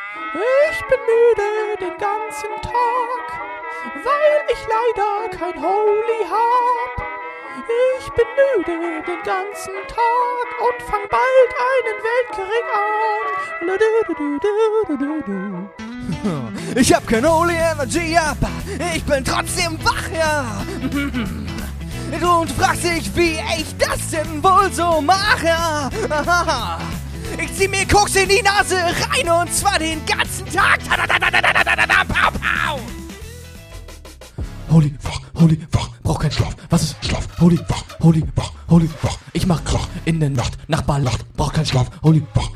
Ich bin müde den ganzen Tag, weil ich leider kein Holy hab. Ich bin müde den ganzen Tag und fang bald einen Weltkrieg an. Ich hab kein Holy Energy, aber ich bin trotzdem wach, ja. Und fragst dich, wie ich das denn wohl so mache. Ich zieh mir Koks in die Nase rein und zwar den ganzen Tag. Pow, pow. Holy, wach, brauch keinen Schlaf. Was ist Schlaf? Holy, wach. Ich mach Krach in der Nacht, Nachbar lacht, brauch keinen Schlaf. Holy, wach.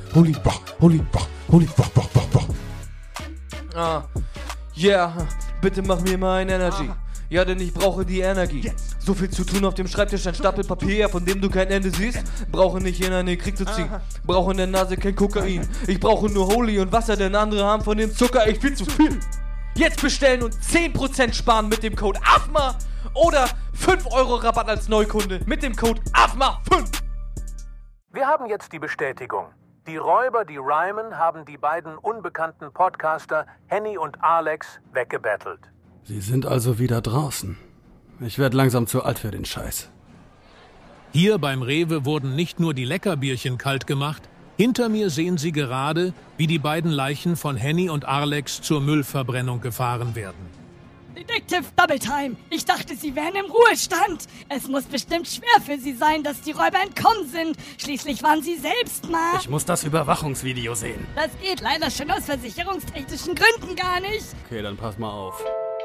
Yeah, bitte mach mir mal ein Energy. Ja, denn ich brauche die Energie. So viel zu tun auf dem Schreibtisch, ein Stapel Papier, von dem du kein Ende siehst. Brauche nicht in einen Krieg zu ziehen. Brauche in der Nase kein Kokain. Ich brauche nur Holy und Wasser, denn andere haben von dem Zucker echt viel zu viel. Jetzt bestellen und 10% sparen mit dem Code AFMA oder 5 € Rabatt als Neukunde mit dem Code AFMA5. Wir haben jetzt die Bestätigung. Die Räuber, die rhymen, haben die beiden unbekannten Podcaster Henny und Alex weggebettelt. Sie sind also wieder draußen. Ich werde langsam zu alt für den Scheiß. Hier beim Rewe wurden nicht nur die Leckerbierchen kalt gemacht. Hinter mir sehen Sie gerade, wie die beiden Leichen von Henny und Alex zur Müllverbrennung gefahren werden. Detective Double Time, ich dachte, Sie wären im Ruhestand. Es muss bestimmt schwer für Sie sein, dass die Räuber entkommen sind. Schließlich waren Sie selbst mal... Ich muss das Überwachungsvideo sehen. Das geht leider schon aus versicherungstechnischen Gründen gar nicht. Okay, dann pass mal auf.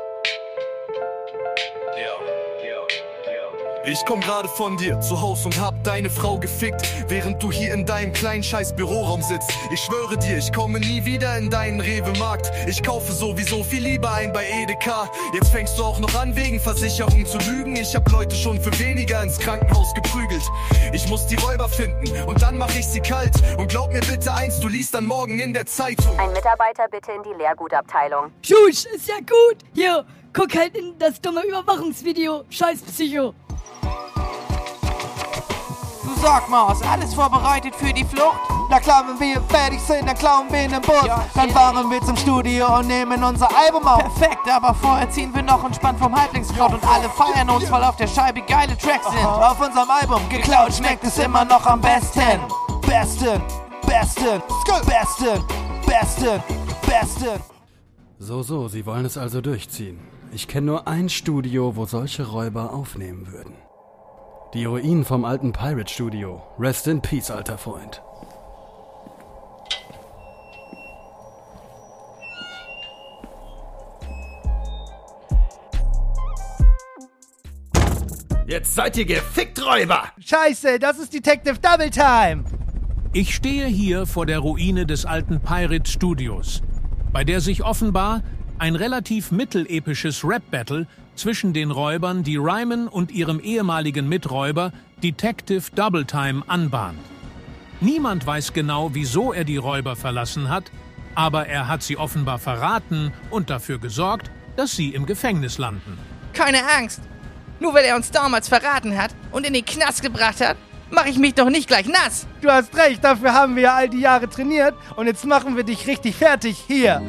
Ich komm gerade von dir zu Haus und hab deine Frau gefickt, während du hier in deinem kleinen scheiß Büroraum sitzt. Ich schwöre dir, ich komme nie wieder in deinen Rewe-Markt. Ich kaufe sowieso viel lieber ein bei Edeka. Jetzt fängst du auch noch an, wegen Versicherung zu lügen. Ich hab Leute schon für weniger ins Krankenhaus geprügelt. Ich muss die Räuber finden und dann mach ich sie kalt. Und glaub mir bitte eins, du liest dann morgen in der Zeitung. Ein Mitarbeiter bitte in die Leergutabteilung. Schusch, ist ja gut. Hier, guck halt in das dumme Überwachungsvideo. Scheiß Psycho. Du sag mal, ist alles vorbereitet für die Flucht? Na klar, wenn wir fertig sind, dann klauen wir in den Bus. Ja, dann fahren wir zum Studio und nehmen unser Album auf. Perfekt, aber vorher ziehen wir noch entspannt vom Halblingskraut und alle feiern uns, weil auf der Scheibe geile Tracks sind. Auf unserem Album geklaut schmeckt es immer noch am besten. Besten. So, Sie wollen es also durchziehen. Ich kenne nur ein Studio, wo solche Räuber aufnehmen würden. Die Ruinen vom alten Pirate Studio. Rest in Peace, alter Freund. Jetzt seid ihr gefickt, Räuber! Scheiße, das ist Detective Double Time. Ich stehe hier vor der Ruine des alten Pirate Studios, bei der sich offenbar ein relativ mittelepisches Rap-Battle zwischen den Räubern, die rhymen, und ihrem ehemaligen Miträuber Detective Double Time anbahnt. Niemand weiß genau, wieso er die Räuber verlassen hat, aber er hat sie offenbar verraten und dafür gesorgt, dass sie im Gefängnis landen. Keine Angst, nur weil er uns damals verraten hat und in den Knast gebracht hat, mache ich mich doch nicht gleich nass. Du hast recht, dafür haben wir ja all die Jahre trainiert und jetzt machen wir dich richtig fertig hier.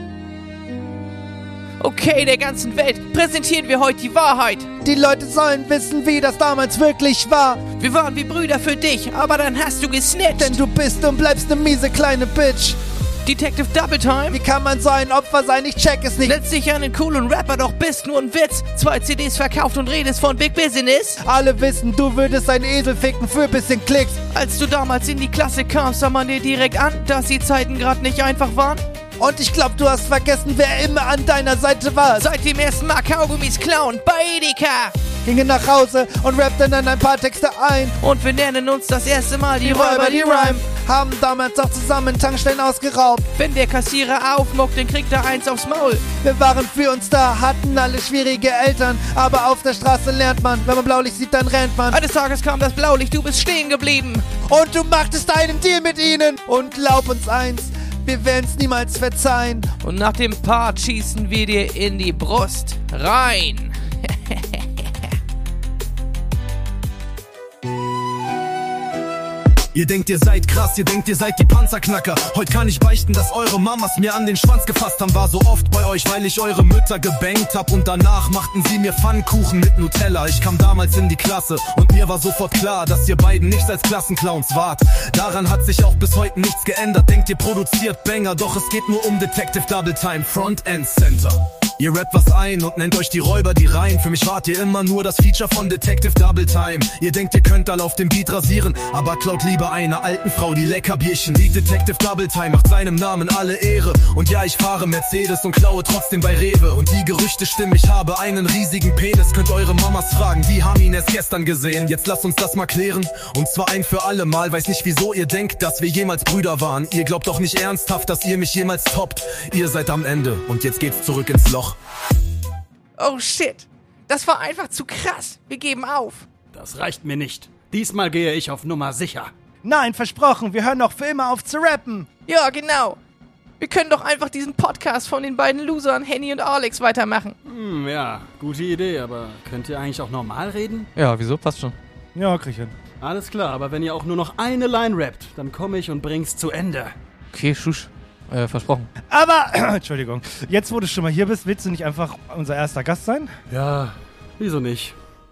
Okay, der ganzen Welt präsentieren wir heute die Wahrheit. Die Leute sollen wissen, wie das damals wirklich war. Wir waren wie Brüder für dich, aber dann hast du gesnitcht. Denn du bist und bleibst eine miese kleine Bitch. Detective Double Time? Wie kann man so ein Opfer sein? Ich check es nicht. Letztlich einen coolen Rapper, doch bist nur ein Witz. 2 CDs verkauft und redest von Big Business. Alle wissen, du würdest einen Esel ficken für ein bisschen Klicks. Als du damals in die Klasse kamst, sah man dir direkt an, dass die Zeiten gerade nicht einfach waren. Und ich glaub, du hast vergessen, wer immer an deiner Seite war. Seit dem ersten Mal Kaugummis klauen bei Edeka. Gingen nach Hause und rappten dann ein paar Texte ein. Und wir nennen uns das erste Mal die Räuber, die rhymen. Haben damals auch zusammen Tankstellen ausgeraubt. Wenn der Kassierer aufmuckt, dann kriegt er eins aufs Maul. Wir waren für uns da, hatten alle schwierige Eltern. Aber auf der Straße lernt man, wenn man Blaulicht sieht, dann rennt man. Eines Tages kam das Blaulicht, du bist stehen geblieben. Und du machtest einen Deal mit ihnen. Und glaub uns eins, wir werden's niemals verzeihen. Und nach dem Part schießen wir dir in die Brust rein. Ihr denkt, ihr seid krass, ihr denkt, ihr seid die Panzerknacker. Heute kann ich beichten, dass eure Mamas mir an den Schwanz gefasst haben. War so oft bei euch, weil ich eure Mütter gebankt hab. Und danach machten sie mir Pfannkuchen mit Nutella. Ich kam damals in die Klasse und mir war sofort klar, dass ihr beiden nicht als Klassenclowns wart. Daran hat sich auch bis heute nichts geändert. Denkt, ihr produziert Banger, doch es geht nur um Detective Double Time, Front End Center. Ihr rappt was ein und nennt euch die Räuber, die rein. Für mich wart ihr immer nur das Feature von Detective Double Time. Ihr denkt, ihr könnt alle auf dem Beat rasieren, aber klaut lieber einer alten Frau die Leckerbierchen. Die Detective Double Time macht seinem Namen alle Ehre. Und ja, ich fahre Mercedes und klaue trotzdem bei Rewe. Und die Gerüchte stimmen, ich habe einen riesigen Penis. Könnt eure Mamas fragen, die haben ihn erst gestern gesehen. Jetzt lasst uns das mal klären, und zwar ein für alle Mal. Weiß nicht, wieso ihr denkt, dass wir jemals Brüder waren. Ihr glaubt doch nicht ernsthaft, dass ihr mich jemals toppt. Ihr seid am Ende und jetzt geht's zurück ins Loch. Oh shit, das war einfach zu krass. Wir geben auf. Das reicht mir nicht. Diesmal gehe ich auf Nummer sicher. Nein, versprochen, wir hören noch für immer auf zu rappen. Ja, genau. Wir können doch einfach diesen Podcast von den beiden Losern, Henny und Alex, weitermachen. Ja, gute Idee, aber könnt ihr eigentlich auch normal reden? Ja, wieso? Passt schon. Ja, krieg ich hin. Alles klar, aber wenn ihr auch nur noch eine Line rappt, dann komme ich und bring's zu Ende. Okay, schusch. Versprochen. Aber, Entschuldigung, jetzt wo du schon mal hier bist, willst du nicht einfach unser erster Gast sein? Ja, wieso nicht?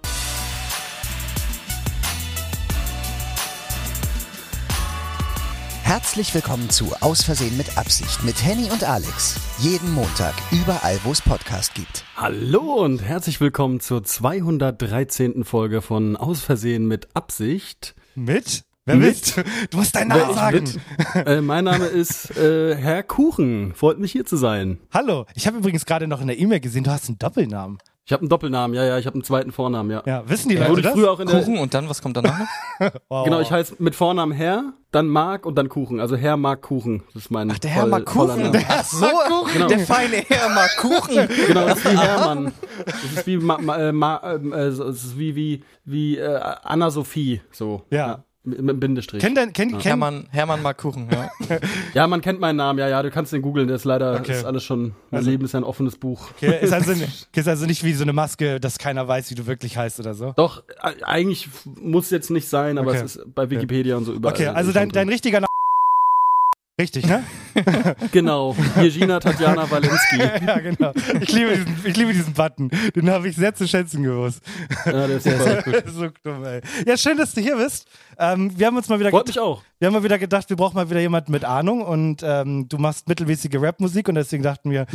Herzlich willkommen zu Aus Versehen mit Absicht mit Henny und Alex. Jeden Montag, überall wo es Podcast gibt. Hallo und herzlich willkommen zur 213. Folge von Aus Versehen mit Absicht. Mit? Wer bist du? Du musst deinen Namen sagen. Mein Name ist Herr Kuchen. Freut mich hier zu sein. Hallo. Ich habe übrigens gerade noch in der E-Mail gesehen, du hast einen Doppelnamen. Ich habe einen Doppelnamen, ja, ich habe einen zweiten Vornamen, ja. Ja, wissen die Leute wurde ich das? früher auch in der Kuchen und dann, was kommt danach noch? Wow. Genau, ich heiße mit Vornamen Herr, dann Mark und dann Kuchen. Also Herr Mark Kuchen. Das ist mein der Herr Mark Kuchen. Ach so, genau. Der feine Herr Mark Kuchen. Genau, das ist wie Hermann. Das ist wie wie Anna-Sophie, so. Ja. Mit einem Bindestrich. Hermann Mark Kuchen, ja. Ja, man kennt meinen Namen, ja, du kannst den googeln, der ist leider, Okay. ist alles schon, mein Leben ist ein offenes Buch. Okay, ist also nicht wie so eine Maske, dass keiner weiß, wie du wirklich heißt oder so? Doch, eigentlich muss jetzt nicht sein, aber Okay. es ist bei Wikipedia und so überall. Okay, also dein richtiger Name. Richtig, ne? Genau, Jirgina Tatjana Walensky. Ja, genau. Ich liebe diesen Button. Den habe ich sehr zu schätzen gewusst. Ja, der ist super gut. So dumm, ey. Ja, schön, dass du hier bist. Wir haben uns mal wieder Freut mich auch. Wir haben mal wieder gedacht, wir brauchen mal wieder jemanden mit Ahnung und du machst mittelmäßige Rapmusik und deswegen dachten wir,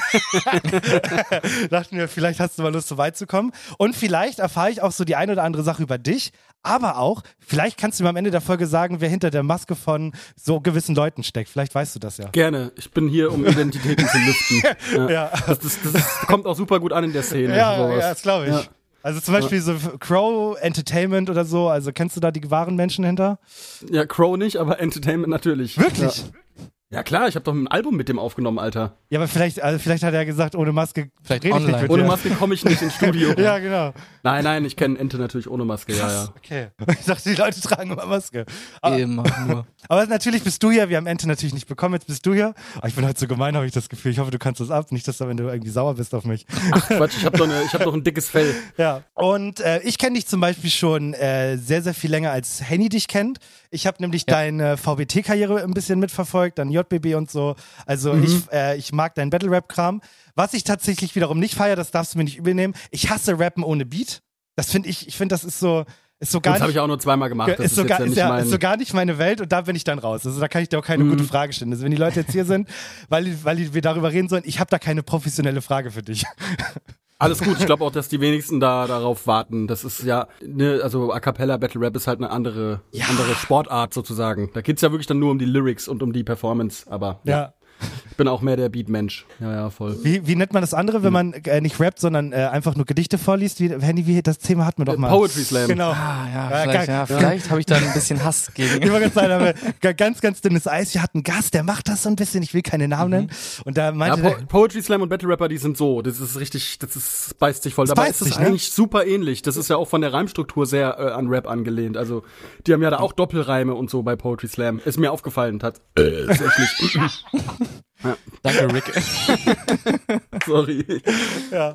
vielleicht hast du mal Lust, so weit zu kommen. Und vielleicht erfahre ich auch so die eine oder andere Sache über dich, aber auch, vielleicht kannst du mir am Ende der Folge sagen, wer hinter der Maske von so gewissen Leuten steckt. Vielleicht weißt du das ja. Gerne, ich bin hier, um Identitäten zu lüften. Ja. Das kommt auch super gut an in der Szene. Ja, sowas. ja, das glaube ich. Ja. Also zum Beispiel so Crow Entertainment oder so, also kennst du da die wahren Menschen hinter? Ja, Crow nicht, aber Entertainment natürlich. Wirklich? Ja klar, ich habe doch ein Album mit dem aufgenommen, Alter. Ja, aber vielleicht hat er gesagt, ohne Maske Vielleicht rede ich nicht online. mit Ohne dir. Maske komme ich nicht ins Studio. Ja, genau. Nein, ich kenne Ente natürlich ohne Maske, ja. Okay. Ich dachte, die Leute tragen immer Maske. Immer nur. Aber natürlich bist du hier, wir haben Ente natürlich nicht bekommen, jetzt bist du hier. Aber ich bin heute so gemein, habe ich das Gefühl. Ich hoffe, du kannst das ab, nicht, dass du am Ende irgendwie sauer bist auf mich. Ach Quatsch, ich hab doch ein dickes Fell. Ja, und ich kenne dich zum Beispiel schon sehr, sehr viel länger, als Henny dich kennt. Ich habe nämlich deine VBT-Karriere ein bisschen mitverfolgt, dann JBB und so. Also ich mag deinen Battle-Rap-Kram. Was ich tatsächlich wiederum nicht feiere, das darfst du mir nicht übel nehmen. Ich hasse Rappen ohne Beat. Das finde ich finde, das ist so gar Das habe nicht... ich auch nur zweimal gemacht. Das Ist so gar nicht meine Welt und da bin ich dann raus. Also da kann ich dir auch keine gute Frage stellen. Also wenn die Leute jetzt hier sind, weil wir darüber reden sollen, ich habe da keine professionelle Frage für dich. Alles gut, ich glaube auch, dass die wenigsten darauf warten. Das ist ja, ne, also A Cappella Battle Rap ist halt eine andere Sportart sozusagen. Da geht's ja wirklich dann nur um die Lyrics und um die Performance, aber Ja. Ich bin auch mehr der Beat-Mensch. Ja, voll. Wie nennt man das andere, wenn man nicht rappt, sondern einfach nur Gedichte vorliest? Henny, das Thema hatten wir doch mal. Poetry Slam. Genau. Vielleicht habe ich da ein bisschen Hass gegen. Ich wollte gerade sagen, aber ganz, ganz dünnes Eis. Wir hatten einen Gast, der macht das so ein bisschen. Ich will keine Namen nennen. Und da meinte Poetry Slam und Battle Rapper, die sind so. Das ist richtig, beißt sich voll. Dabei ist es eigentlich super ähnlich. Das ist ja auch von der Reimstruktur sehr an Rap angelehnt. Also, die haben ja da auch Doppelreime und so bei Poetry Slam. Ist mir aufgefallen, tatsächlich. Ja. Danke, Rick. Sorry. Ja.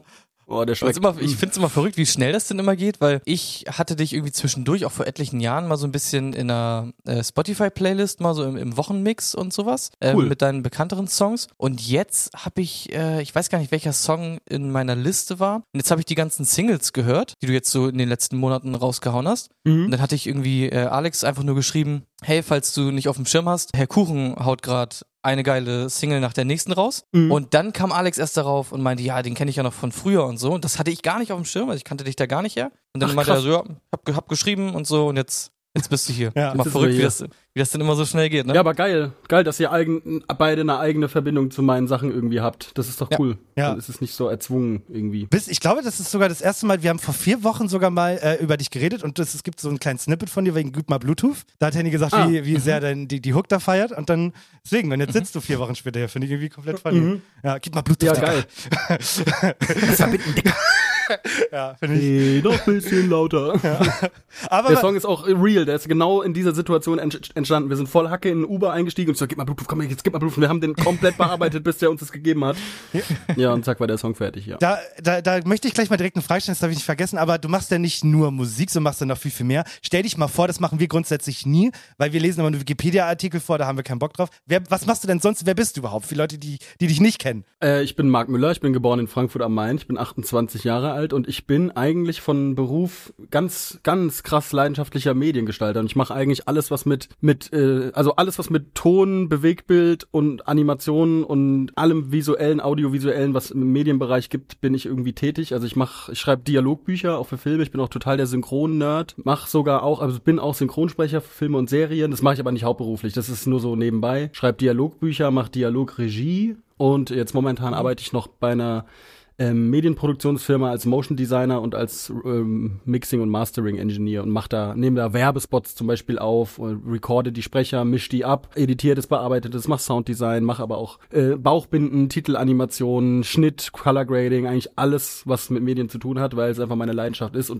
Oh, der schmeckt. Ich find's immer verrückt, wie schnell das denn immer geht, weil ich hatte dich irgendwie zwischendurch, auch vor etlichen Jahren, mal so ein bisschen in einer Spotify-Playlist, mal so im Wochenmix und sowas, Cool. mit deinen bekannteren Songs. Und jetzt habe ich weiß gar nicht, welcher Song in meiner Liste war. Und jetzt habe ich die ganzen Singles gehört, die du jetzt so in den letzten Monaten rausgehauen hast. Und dann hatte ich irgendwie Alex einfach nur geschrieben, hey, falls du nicht auf dem Schirm hast, Herr Kuchen haut gerade eine geile Single nach der nächsten raus. Und dann kam Alex erst darauf und meinte, ja, den kenne ich ja noch von früher und so. Und das hatte ich gar nicht auf dem Schirm, also ich kannte dich da gar nicht her. Und dann meinte er so, ja, hab geschrieben und so und jetzt bist du hier. Ja, mal verrückt, wie das denn immer so schnell geht, ne? Ja, aber geil. Geil, dass ihr beide eine eigene Verbindung zu meinen Sachen irgendwie habt. Das ist doch cool. Ja. Dann ist es nicht so erzwungen irgendwie. Ich glaube, das ist sogar das erste Mal, wir haben vor 4 Wochen sogar mal über dich geredet und es gibt so einen kleinen Snippet von dir wegen Gib mal Bluetooth. Da hat Henny gesagt, wie sehr die Hook da feiert und dann, deswegen, und jetzt sitzt du 4 Wochen später hier, finde ich irgendwie komplett funny. Ja, gib mal Bluetooth, Ja, Digga. geil. Das verbinden, Digga. Ja, finde ich. Noch ein bisschen lauter. Ja. Aber Der Song ist auch real, der ist genau in dieser Situation entstanden. Wir sind voll Hacke in ein Uber eingestiegen und so, gib mal Bluetooth, komm jetzt, gib mal Bluetooth. Wir haben den komplett bearbeitet, bis der uns das gegeben hat. Ja, und zack war der Song fertig, ja. Da möchte ich gleich mal direkt eine Frage stellen, das darf ich nicht vergessen, aber du machst ja nicht nur Musik, so machst du noch viel, viel mehr. Stell dich mal vor, das machen wir grundsätzlich nie, weil wir lesen immer nur Wikipedia-Artikel vor, da haben wir keinen Bock drauf. Was machst du denn sonst? Wer bist du überhaupt? Für Leute, die dich nicht kennen. Ich bin Marc Müller, ich bin geboren in Frankfurt am Main, ich bin 28 Jahre alt und ich bin eigentlich von Beruf ganz, ganz krass leidenschaftlicher Mediengestalter und ich mache eigentlich alles, was mit Ton, Bewegtbild und Animationen und allem visuellen, audiovisuellen, was im Medienbereich gibt, bin ich irgendwie tätig. Also ich schreibe Dialogbücher auch für Filme, ich bin auch total der Synchron-Nerd, bin auch Synchronsprecher für Filme und Serien, das mache ich aber nicht hauptberuflich, das ist nur so nebenbei. Schreibe Dialogbücher, mache Dialogregie und jetzt momentan arbeite ich noch bei einer Medienproduktionsfirma als Motion Designer und als Mixing- und Mastering-Engineer und nehme da Werbespots zum Beispiel auf, recorde die Sprecher, misch die ab, editiere das, bearbeite das, mach Sounddesign, mache aber auch Bauchbinden, Titelanimationen, Schnitt, Color Grading, eigentlich alles, was mit Medien zu tun hat, weil es einfach meine Leidenschaft ist. Und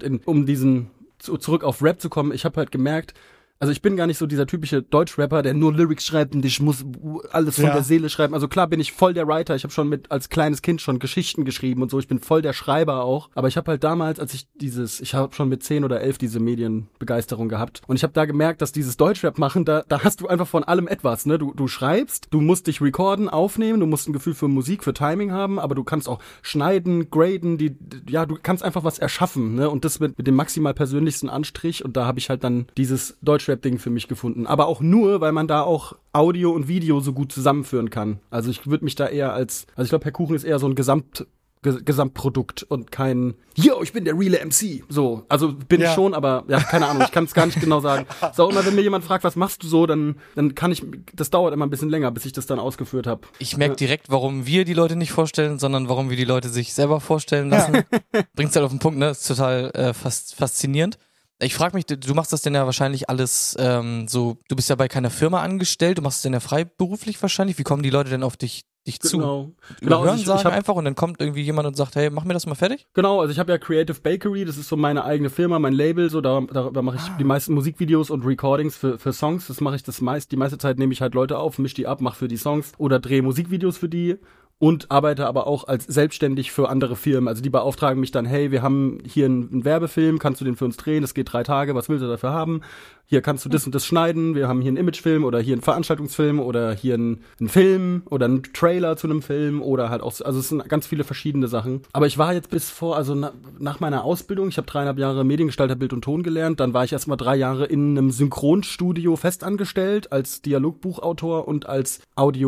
zurück auf Rap zu kommen, ich habe halt gemerkt, also ich bin gar nicht so dieser typische Deutschrapper, der nur Lyrics schreibt und ich muss alles von der Seele schreiben. Also klar bin ich voll der Writer. Ich habe schon als kleines Kind schon Geschichten geschrieben und so. Ich bin voll der Schreiber auch. Aber ich habe halt damals, ich habe schon mit 10 oder 11 diese Medienbegeisterung gehabt. Und ich habe da gemerkt, dass dieses Deutschrap machen, da hast du einfach von allem etwas. Ne? Du schreibst, du musst dich recorden, aufnehmen, du musst ein Gefühl für Musik, für Timing haben, aber du kannst auch schneiden, graden, du kannst einfach was erschaffen. Ne? Und das mit dem maximal persönlichsten Anstrich. Und da habe ich halt dann dieses Deutschrap-Ding für mich gefunden. Aber auch nur, weil man da auch Audio und Video so gut zusammenführen kann. Also ich würde mich da eher ich glaube, Herr Kuchen ist eher so ein Gesamtprodukt und kein, yo, ich bin der reale MC. So, also bin ich schon, aber ja, keine Ahnung, ich kann es gar nicht genau sagen. So, immer wenn mir jemand fragt, was machst du so, dann kann ich, das dauert immer ein bisschen länger, bis ich das dann ausgeführt habe. Ich merke direkt, warum wir die Leute nicht vorstellen, sondern warum wir die Leute sich selber vorstellen lassen. Bringt's halt auf den Punkt, ne? Ist total faszinierend. Ich frage mich, du machst das denn ja wahrscheinlich alles du bist ja bei keiner Firma angestellt, du machst es denn ja freiberuflich wahrscheinlich. Wie kommen die Leute denn auf dich zu? Genau. Überhören, Also sagen einfach und dann kommt irgendwie jemand und sagt, hey, mach mir das mal fertig? Genau, also ich habe ja Creative Bakery, das ist so meine eigene Firma, mein Label, so da mache ich die meisten Musikvideos und Recordings für Songs. Das mache ich die meiste Zeit nehme ich halt Leute auf, misch die ab, mache für die Songs oder drehe Musikvideos für die. Und arbeite aber auch als selbstständig für andere Firmen. Also die beauftragen mich dann, hey, wir haben hier einen Werbefilm, kannst du den für uns drehen? Das geht 3 Tage, was willst du dafür haben? Hier kannst du das und das schneiden. Wir haben hier einen Imagefilm oder hier einen Veranstaltungsfilm oder hier einen Film oder einen Trailer zu einem Film oder halt auch, also es sind ganz viele verschiedene Sachen. Aber ich war jetzt nach meiner Ausbildung, ich habe 3,5 Jahre Mediengestalter Bild und Ton gelernt, dann war ich erstmal 3 Jahre in einem Synchronstudio festangestellt als Dialogbuchautor und als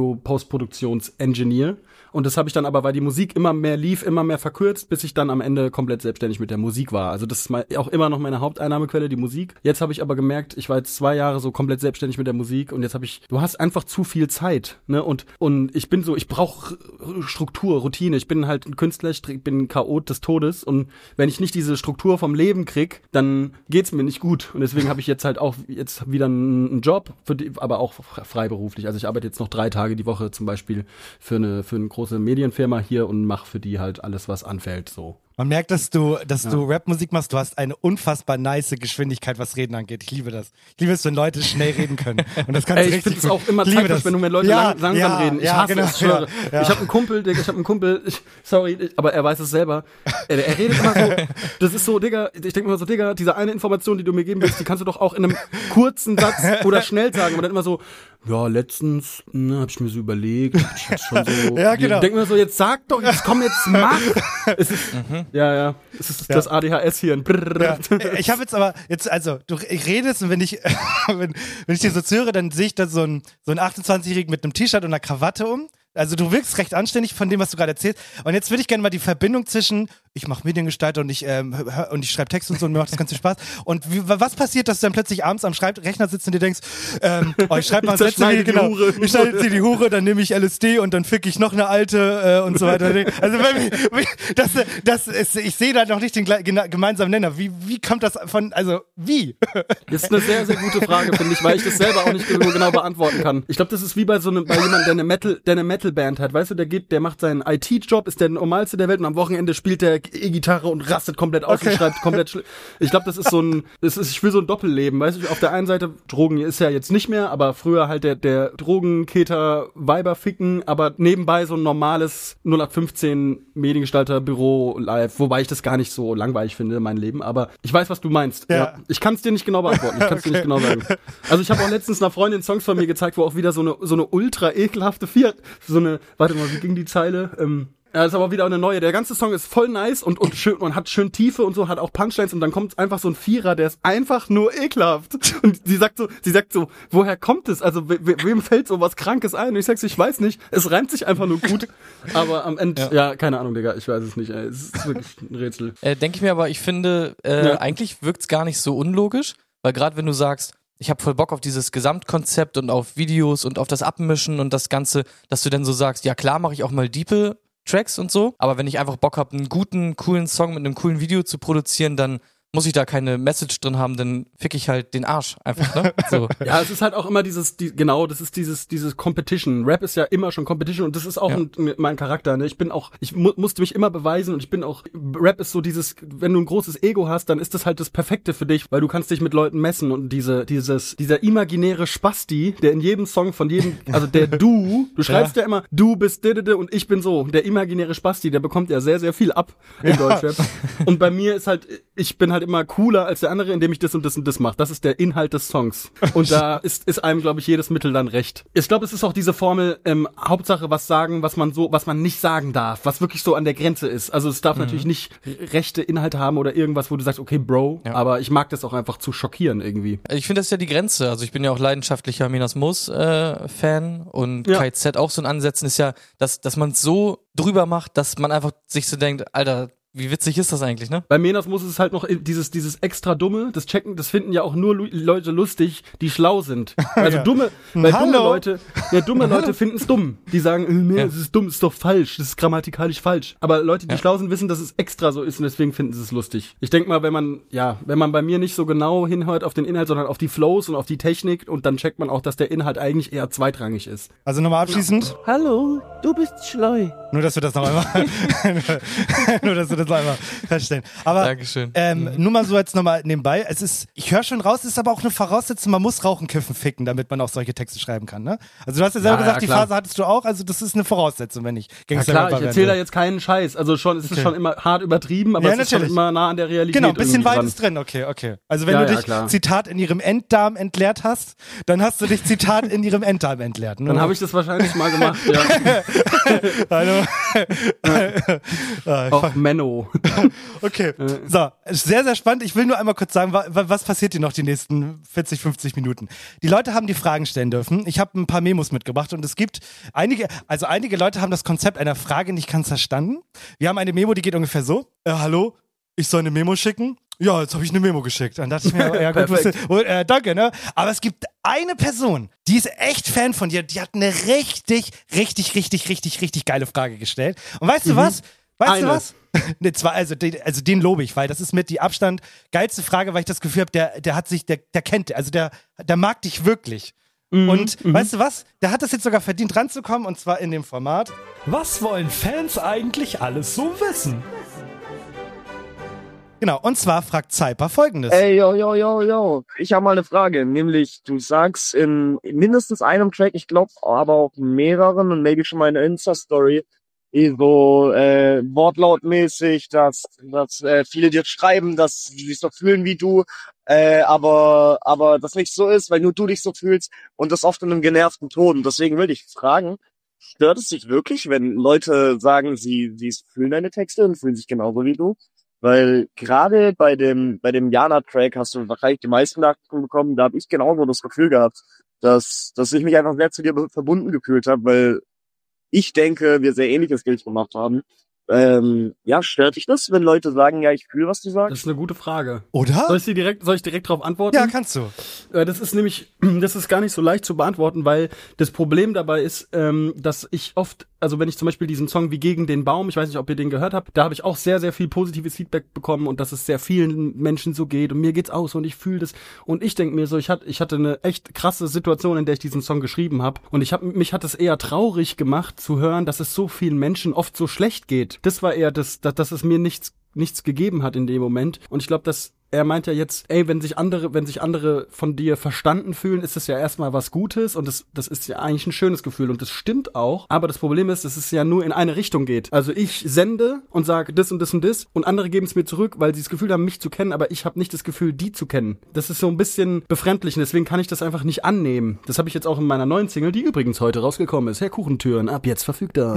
Audio-Postproduktions-Engineer. Und das habe ich dann aber, weil die Musik immer mehr lief, immer mehr verkürzt, bis ich dann am Ende komplett selbstständig mit der Musik war. Also das ist auch immer noch meine Haupteinnahmequelle, die Musik. Jetzt habe ich aber gemerkt, ich war jetzt 2 Jahre so komplett selbstständig mit der Musik und jetzt du hast einfach zu viel Zeit, ne? Und ich bin so, ich brauche Struktur, Routine. Ich bin halt ein Künstler, ich bin ein Chaot des Todes und wenn ich nicht diese Struktur vom Leben krieg, dann geht's mir nicht gut. Und deswegen habe ich jetzt halt auch wieder einen Job, aber auch freiberuflich. Also ich arbeite jetzt noch 3 Tage die Woche zum Beispiel für eine große Medienfirma hier und mache für die halt alles, was anfällt, so. Man merkt, dass du Rap-Musik machst. Du hast eine unfassbar nice Geschwindigkeit, was Reden angeht. Ich liebe das. Ich liebe es, wenn Leute schnell reden können. Und das kannst du richtig. Ich finde es auch immer Zeitverschwendung, wenn Leute langsam reden. Ich hasse es, schwöre. Ja. Ich habe einen Kumpel, aber er weiß es selber. Er redet immer so, das ist so, Digga, ich denke immer so, Digga, diese eine Information, die du mir geben willst, die kannst du doch auch in einem kurzen Satz oder schnell sagen. Und dann immer so, ja, letztens, hab ich mir so überlegt, ich hatte schon so. Ja, genau. Ich denke mir so, jetzt sag doch, jetzt komm, jetzt mach. Es ist, es ist das ADHS hier. Ja. Ich habe jetzt aber, also, ich rede jetzt und wenn ich dir so zuhöre, dann sehe ich da so einen 28-Jährigen mit einem T-Shirt und einer Krawatte um. Also du wirkst recht anständig von dem, was du gerade erzählst. Und jetzt würde ich gerne mal die Verbindung zwischen, ich mache Mediengestalter und ich schreibe Text und so und mir macht das ganz viel Spaß. Und was passiert, dass du dann plötzlich abends am Rechner sitzt und dir denkst, ich schreibe mal Sätze, ich schneide dir die Hure, dann nehme ich LSD und dann fick ich noch eine alte und so weiter. Also ich sehe da noch nicht den gemeinsamen Nenner. Wie kommt das von, also wie? Das ist eine sehr, sehr gute Frage, finde ich, weil ich das selber auch nicht genau beantworten kann. Ich glaube, das ist wie bei jemandem, der eine Metal-Band hat, weißt du, der macht seinen IT-Job, ist der normalste der Welt und am Wochenende spielt der E-Gitarre und rastet komplett aus und schreibt komplett ich glaube, das ist ich will so ein Doppelleben, weißt du, auf der einen Seite, Drogen ist ja jetzt nicht mehr, aber früher halt der Drogenketer, Weiber ficken, aber nebenbei so ein normales 0815 Mediengestalter-Büro live, wobei ich das gar nicht so langweilig finde, mein Leben, aber ich weiß, was du meinst. Ja. Ich kann es dir nicht genau beantworten, ich kann es dir nicht genau sagen. Also ich habe auch letztens einer Freundin Songs von mir gezeigt, wo auch wieder so eine ultra ekelhafte warte mal, wie ging die Zeile? Das ist aber wieder eine neue. Der ganze Song ist voll nice und schön, man hat schön Tiefe und so, hat auch Punchlines und dann kommt einfach so ein Vierer, der ist einfach nur ekelhaft. Und sie sagt so, woher kommt es? Also wem fällt so was Krankes ein? Und ich sag so, ich weiß nicht. Es reimt sich einfach nur gut. Aber am Ende, keine Ahnung, Digga, ich weiß es nicht. Es ist wirklich ein Rätsel. Denke ich mir aber, ich finde, eigentlich wirkt's gar nicht so unlogisch, weil gerade wenn du sagst, ich habe voll Bock auf dieses Gesamtkonzept und auf Videos und auf das Abmischen und das Ganze, dass du dann so sagst, ja klar mache ich auch mal diepe Tracks und so, aber wenn ich einfach Bock habe, einen guten, coolen Song mit einem coolen Video zu produzieren, dann muss ich da keine Message drin haben, dann fick ich halt den Arsch einfach, ne? So. Ja, es ist halt auch immer das ist dieses Competition. Rap ist ja immer schon Competition und das ist auch mein Charakter, ne? Ich musste mich immer beweisen und Rap ist so wenn du ein großes Ego hast, dann ist das halt das Perfekte für dich, weil du kannst dich mit Leuten messen und dieser imaginäre Spasti, der in jedem Song von jedem, also du schreibst ja immer, du bist und ich bin so. Der imaginäre Spasti, der bekommt ja sehr, sehr viel ab in Deutschrap. Und bei mir ist halt, ich bin halt immer cooler als der andere, indem ich das und das und das mache. Das ist der Inhalt des Songs. Und da ist einem, glaube ich, jedes Mittel dann recht. Ich glaube, es ist auch diese Formel, Hauptsache was sagen, was man nicht sagen darf, was wirklich so an der Grenze ist. Also es darf natürlich nicht rechte Inhalte haben oder irgendwas, wo du sagst, okay, Bro, aber ich mag das auch einfach zu schockieren irgendwie. Ich finde, das ist ja die Grenze. Also ich bin ja auch leidenschaftlicher Minas Moos Fan und KZ auch so ein Ansetzen ist ja, dass man es so drüber macht, dass man einfach sich so denkt, Alter, wie witzig ist das eigentlich, ne? Bei Menas muss es halt noch dieses extra Dumme, das finden ja auch nur Leute lustig, die schlau sind. Also dumme Leute finden es dumm. Die sagen, es ist dumm, ist doch falsch, das ist grammatikalisch falsch. Aber Leute, die schlau sind, wissen, dass es extra so ist und deswegen finden sie es lustig. Ich denke mal, wenn man bei mir nicht so genau hinhört auf den Inhalt, sondern auf die Flows und auf die Technik und dann checkt man auch, dass der Inhalt eigentlich eher zweitrangig ist. Also nochmal abschließend. Hallo, du bist schleu. Nur, dass wir das noch einmal feststellen. Aber Dankeschön. Nur mal so jetzt nochmal nebenbei. Ich höre schon raus, es ist aber auch eine Voraussetzung, man muss rauchen, kiffen, ficken, damit man auch solche Texte schreiben kann, ne? Also du hast ja selber gesagt, die Phase hattest du auch, also das ist eine Voraussetzung, wenn ich Gangster-Rapper ich erzähle da jetzt keinen Scheiß. Also es ist schon immer hart übertrieben, aber es ist schon immer nah an der Realität. Genau, ein bisschen weit ist drin, okay. Also wenn du dich, Zitat, in ihrem Enddarm entleert hast, dann hast du dich, Zitat, in ihrem Enddarm entleert. Dann habe ich das wahrscheinlich mal gemacht, ja. Hallo. Auch Menno. Okay, so, sehr, sehr spannend. Ich will nur einmal kurz sagen, was passiert hier noch die nächsten 40, 50 Minuten? Die Leute haben die Fragen stellen dürfen. Ich habe ein paar Memos mitgebracht und es gibt einige Leute haben das Konzept einer Frage nicht ganz verstanden. Wir haben eine Memo, die geht ungefähr so. Hallo, ich soll eine Memo schicken? Ja, jetzt habe ich eine Memo geschickt. Dann dachte ich mir, ja gut, danke, ne? Aber es gibt eine Person, die ist echt Fan von dir, die hat eine richtig geile Frage gestellt. Und weißt du was? Weißt du was? Ne, den lobe ich, weil das ist mit die Abstand geilste Frage, weil ich das Gefühl habe, der kennt, also der mag dich wirklich. Und weißt du was? Der hat es jetzt sogar verdient, ranzukommen, und zwar in dem Format. Was wollen Fans eigentlich alles so wissen? Genau, und zwar fragt Zyper Folgendes. Ey, yo. Ich habe mal eine Frage, nämlich du sagst in mindestens einem Track, ich glaube aber auch mehreren und maybe schon mal in der Insta-Story, so wortlautmäßig, dass viele dir schreiben, dass sie sich so fühlen wie du, aber das nicht so ist, weil nur du dich so fühlst und das oft in einem genervten Ton. Deswegen will ich fragen, stört es dich wirklich, wenn Leute sagen, sie fühlen deine Texte und fühlen sich genauso wie du? Weil gerade bei dem Jana-Track hast du wahrscheinlich die meisten Nachrichten bekommen, da habe ich genauso das Gefühl gehabt, dass ich mich einfach sehr zu dir verbunden gefühlt habe, weil ich denke, wir sehr ähnliche Skills gemacht haben. Stört dich das, wenn Leute sagen, ja, ich fühle, was du sagst? Das ist eine gute Frage. Oder? Soll ich direkt drauf antworten? Ja, kannst du. Das ist gar nicht so leicht zu beantworten, weil das Problem dabei ist, dass ich oft, also wenn ich zum Beispiel diesen Song wie Gegen den Baum, ich weiß nicht, ob ihr den gehört habt, da habe ich auch sehr, sehr viel positives Feedback bekommen und dass es sehr vielen Menschen so geht und mir geht's auch so und ich fühle das und ich denke mir so, ich hatte eine echt krasse Situation, in der ich diesen Song geschrieben habe und mich hat es eher traurig gemacht zu hören, dass es so vielen Menschen oft so schlecht geht. Das war eher dass es mir nichts gegeben hat in dem Moment und ich glaube, dass er meint ja jetzt, wenn sich andere von dir verstanden fühlen, ist das ja erstmal was Gutes und das ist ja eigentlich ein schönes Gefühl und das stimmt auch, aber das Problem ist, dass es ja nur in eine Richtung geht. Also ich sende und sage das und das und das und andere geben es mir zurück, weil sie das Gefühl haben, mich zu kennen, aber ich habe nicht das Gefühl, die zu kennen. Das ist so ein bisschen befremdlich und deswegen kann ich das einfach nicht annehmen. Das habe ich jetzt auch in meiner neuen Single, die übrigens heute rausgekommen ist, Herr Kuchentüren, ab jetzt verfügbar.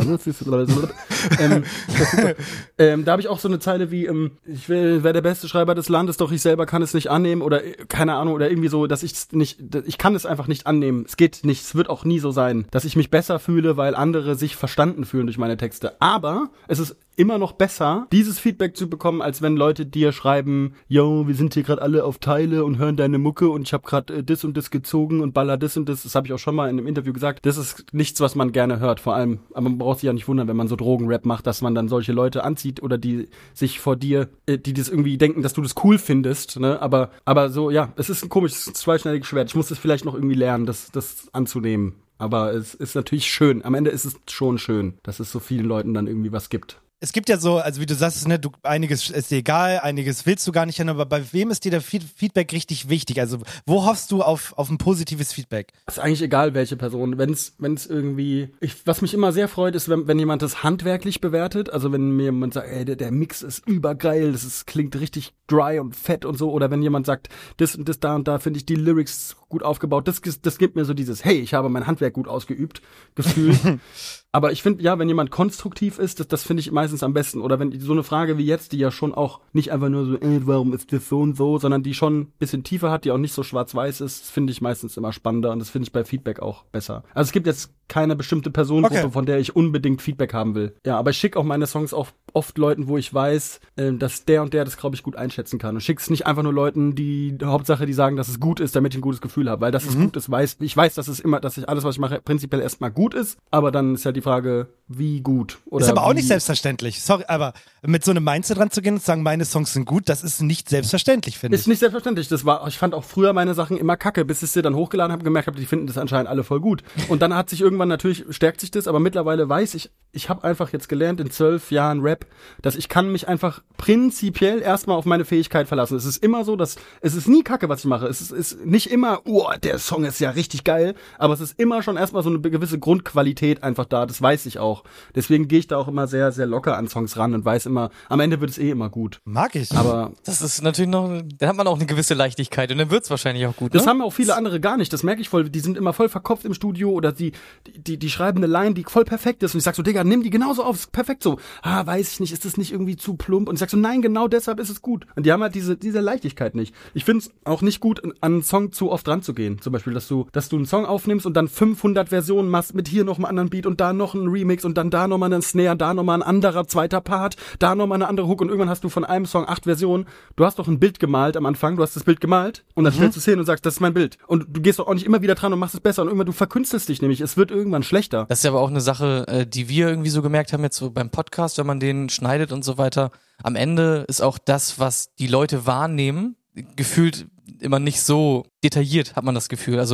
Da habe ich auch so eine Zeile wie, ich wäre der beste Schreiber des Landes, doch ich selber kann es nicht annehmen oder keine Ahnung oder irgendwie so, dass ich kann es einfach nicht annehmen. Es geht nicht, es wird auch nie so sein, dass ich mich besser fühle, weil andere sich verstanden fühlen durch meine Texte. Aber es ist immer noch besser, dieses Feedback zu bekommen, als wenn Leute dir schreiben, yo, wir sind hier gerade alle auf Teile und hören deine Mucke und ich habe gerade das und das gezogen und baller das und das. Das habe ich auch schon mal in einem Interview gesagt. Das ist nichts, was man gerne hört. Vor allem, aber man braucht sich ja nicht wundern, wenn man so Drogenrap macht, dass man dann solche Leute anzieht oder die sich vor dir, die das irgendwie denken, dass du das cool findest, ne? Aber so, ja, es ist ein komisches, zweischneidiges Schwert. Ich muss das vielleicht noch irgendwie lernen, das anzunehmen. Aber es ist natürlich schön. Am Ende ist es schon schön, dass es so vielen Leuten dann irgendwie was gibt. Es gibt ja so, also wie du sagst, ne, einiges ist dir egal, einiges willst du gar nicht hören, aber bei wem ist dir der Feedback richtig wichtig? Also wo hoffst du auf ein positives Feedback? Ist eigentlich egal, welche Person. Wenn's irgendwie, was mich immer sehr freut, ist, wenn jemand das handwerklich bewertet. Also wenn mir jemand sagt, ey, der Mix ist übergeil, klingt richtig dry und fett und so. Oder wenn jemand sagt, das und das da und da finde ich die Lyrics gut aufgebaut. Das gibt mir so dieses, hey, ich habe mein Handwerk gut ausgeübt, Gefühl. Aber ich finde, ja, wenn jemand konstruktiv ist, das finde ich meistens am besten. Oder wenn so eine Frage wie jetzt, die ja schon auch nicht einfach nur so, warum ist das so und so, sondern die schon ein bisschen tiefer hat, die auch nicht so schwarz-weiß ist, finde ich meistens immer spannender und das finde ich bei Feedback auch besser. Also es gibt jetzt keine bestimmte Personengruppe, von der ich unbedingt Feedback haben will. Ja, aber ich schicke auch meine Songs auch oft Leuten, wo ich weiß, dass der und der das, glaube ich, gut einschätzen kann. Und schick's nicht einfach nur Leuten, die Hauptsache, die sagen, dass es gut ist, damit ich ein gutes Gefühl habe. Weil dass es gut ist, ich weiß, dass alles, was ich mache, prinzipiell erstmal gut ist, aber dann ist ja die Frage, wie gut. Oder ist aber auch nicht selbstverständlich. Sorry, aber mit so einem Mindset ranzugehen und zu sagen, meine Songs sind gut, das ist nicht selbstverständlich, finde ich. Ist nicht selbstverständlich. Ich fand auch früher meine Sachen immer kacke, bis ich sie dann hochgeladen habe und gemerkt habe, die finden das anscheinend alle voll gut. Und dann hat sich irgendwann natürlich, stärkt sich das, aber mittlerweile weiß ich habe einfach jetzt gelernt in 12 Jahren Rap, dass ich kann mich einfach prinzipiell erstmal auf meine Fähigkeit verlassen. Es ist immer so, dass es ist nie kacke, was ich mache. Es ist nicht immer, der Song ist ja richtig geil, aber es ist immer schon erstmal so eine gewisse Grundqualität einfach da, das weiß ich auch. Deswegen gehe ich da auch immer sehr, sehr locker an Songs ran und weiß immer, am Ende wird es immer gut. Mag ich. Aber das ist natürlich noch, da hat man auch eine gewisse Leichtigkeit und dann wird es wahrscheinlich auch gut. Das ne? haben auch viele andere gar nicht, das merke ich voll. Die sind immer voll verkopft im Studio oder die schreiben eine Line, die voll perfekt ist und ich sag so, Digga, nimm die genauso auf, ist perfekt so. Weiß ich nicht, ist das nicht irgendwie zu plump? Und ich sag so, nein, genau deshalb ist es gut. Und die haben halt diese Leichtigkeit nicht. Ich finde es auch nicht gut, an einen Song zu oft ranzugehen. Zum Beispiel, dass du einen Song aufnimmst und dann 500 Versionen machst mit hier noch einen anderen Beat und da noch einen Remix und dann da nochmal einen Snare, da nochmal ein anderer zweiter Part, da nochmal eine andere Hook und irgendwann hast du von einem Song 8 Versionen. Du hast doch ein Bild gemalt am Anfang, du hast das Bild gemalt und dann stellst du es hin und sagst, das ist mein Bild. Und du gehst doch auch nicht immer wieder dran und machst es besser und irgendwann, du verkünstelst dich nämlich. Es wird irgendwann schlechter. Das ist aber auch eine Sache, die wir irgendwie so gemerkt haben jetzt so beim Podcast, wenn man den schneidet und so weiter. Am Ende ist auch das, was die Leute wahrnehmen, gefühlt immer nicht so detailliert, hat man das Gefühl. Also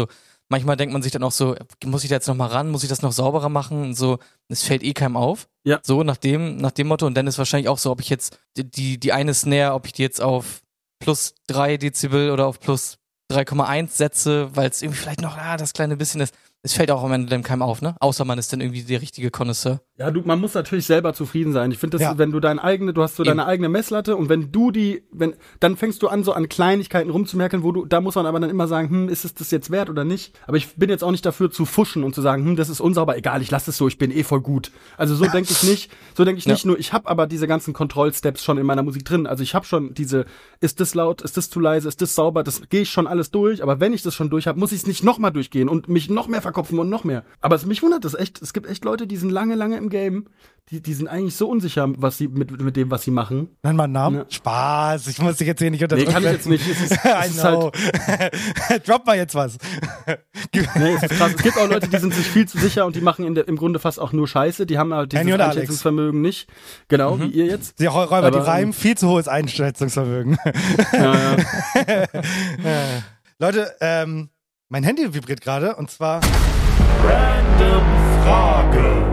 manchmal denkt man sich dann auch so, muss ich da jetzt noch mal ran, muss ich das noch sauberer machen und so, es fällt keinem auf. Ja. So nach dem Motto. Und dann ist wahrscheinlich auch so, ob ich jetzt die eine Snare, ob ich die jetzt auf plus 3 Dezibel oder auf plus 3,1 setze, weil es irgendwie vielleicht noch das kleine bisschen ist. Es fällt auch am Ende dem keinem auf, ne? Außer man ist dann irgendwie der richtige Connoisseur. Ja, man muss natürlich selber zufrieden sein. Ich finde, wenn du du hast so deine eigene Messlatte und wenn du dann fängst du an, so an Kleinigkeiten rumzumerkeln, da muss man aber dann immer sagen, ist es das jetzt wert oder nicht? Aber ich bin jetzt auch nicht dafür zu fuschen und zu sagen, das ist unsauber, egal, ich lasse es so, ich bin voll gut. Also so denke ich nicht. So denke ich nicht, nur ich habe aber diese ganzen Kontrollsteps schon in meiner Musik drin. Also ich habe schon ist das laut, ist das zu leise, ist das sauber, das gehe ich schon alles durch, aber wenn ich das schon durch habe, muss ich es nicht nochmal durchgehen und mich noch mehr verkopfen und noch mehr. Aber mich wundert das echt, es gibt echt Leute, die sind lange im Game, die sind eigentlich so unsicher, was sie mit dem, was sie machen. Nenn mal einen Namen. Ja. Spaß, ich muss dich jetzt hier nicht unterdrücken. Nee, kann ich jetzt nicht. I know. Drop mal jetzt was. Nee, es ist krass. Es gibt auch Leute, die sind sich viel zu sicher und die machen im Grunde fast auch nur Scheiße. Die haben halt dieses Einschätzungsvermögen nicht. Genau, wie ihr jetzt. Die Räuber, die reimen, viel zu hohes Einschätzungsvermögen. Ja. Leute, mein Handy vibriert gerade und zwar Random Frage.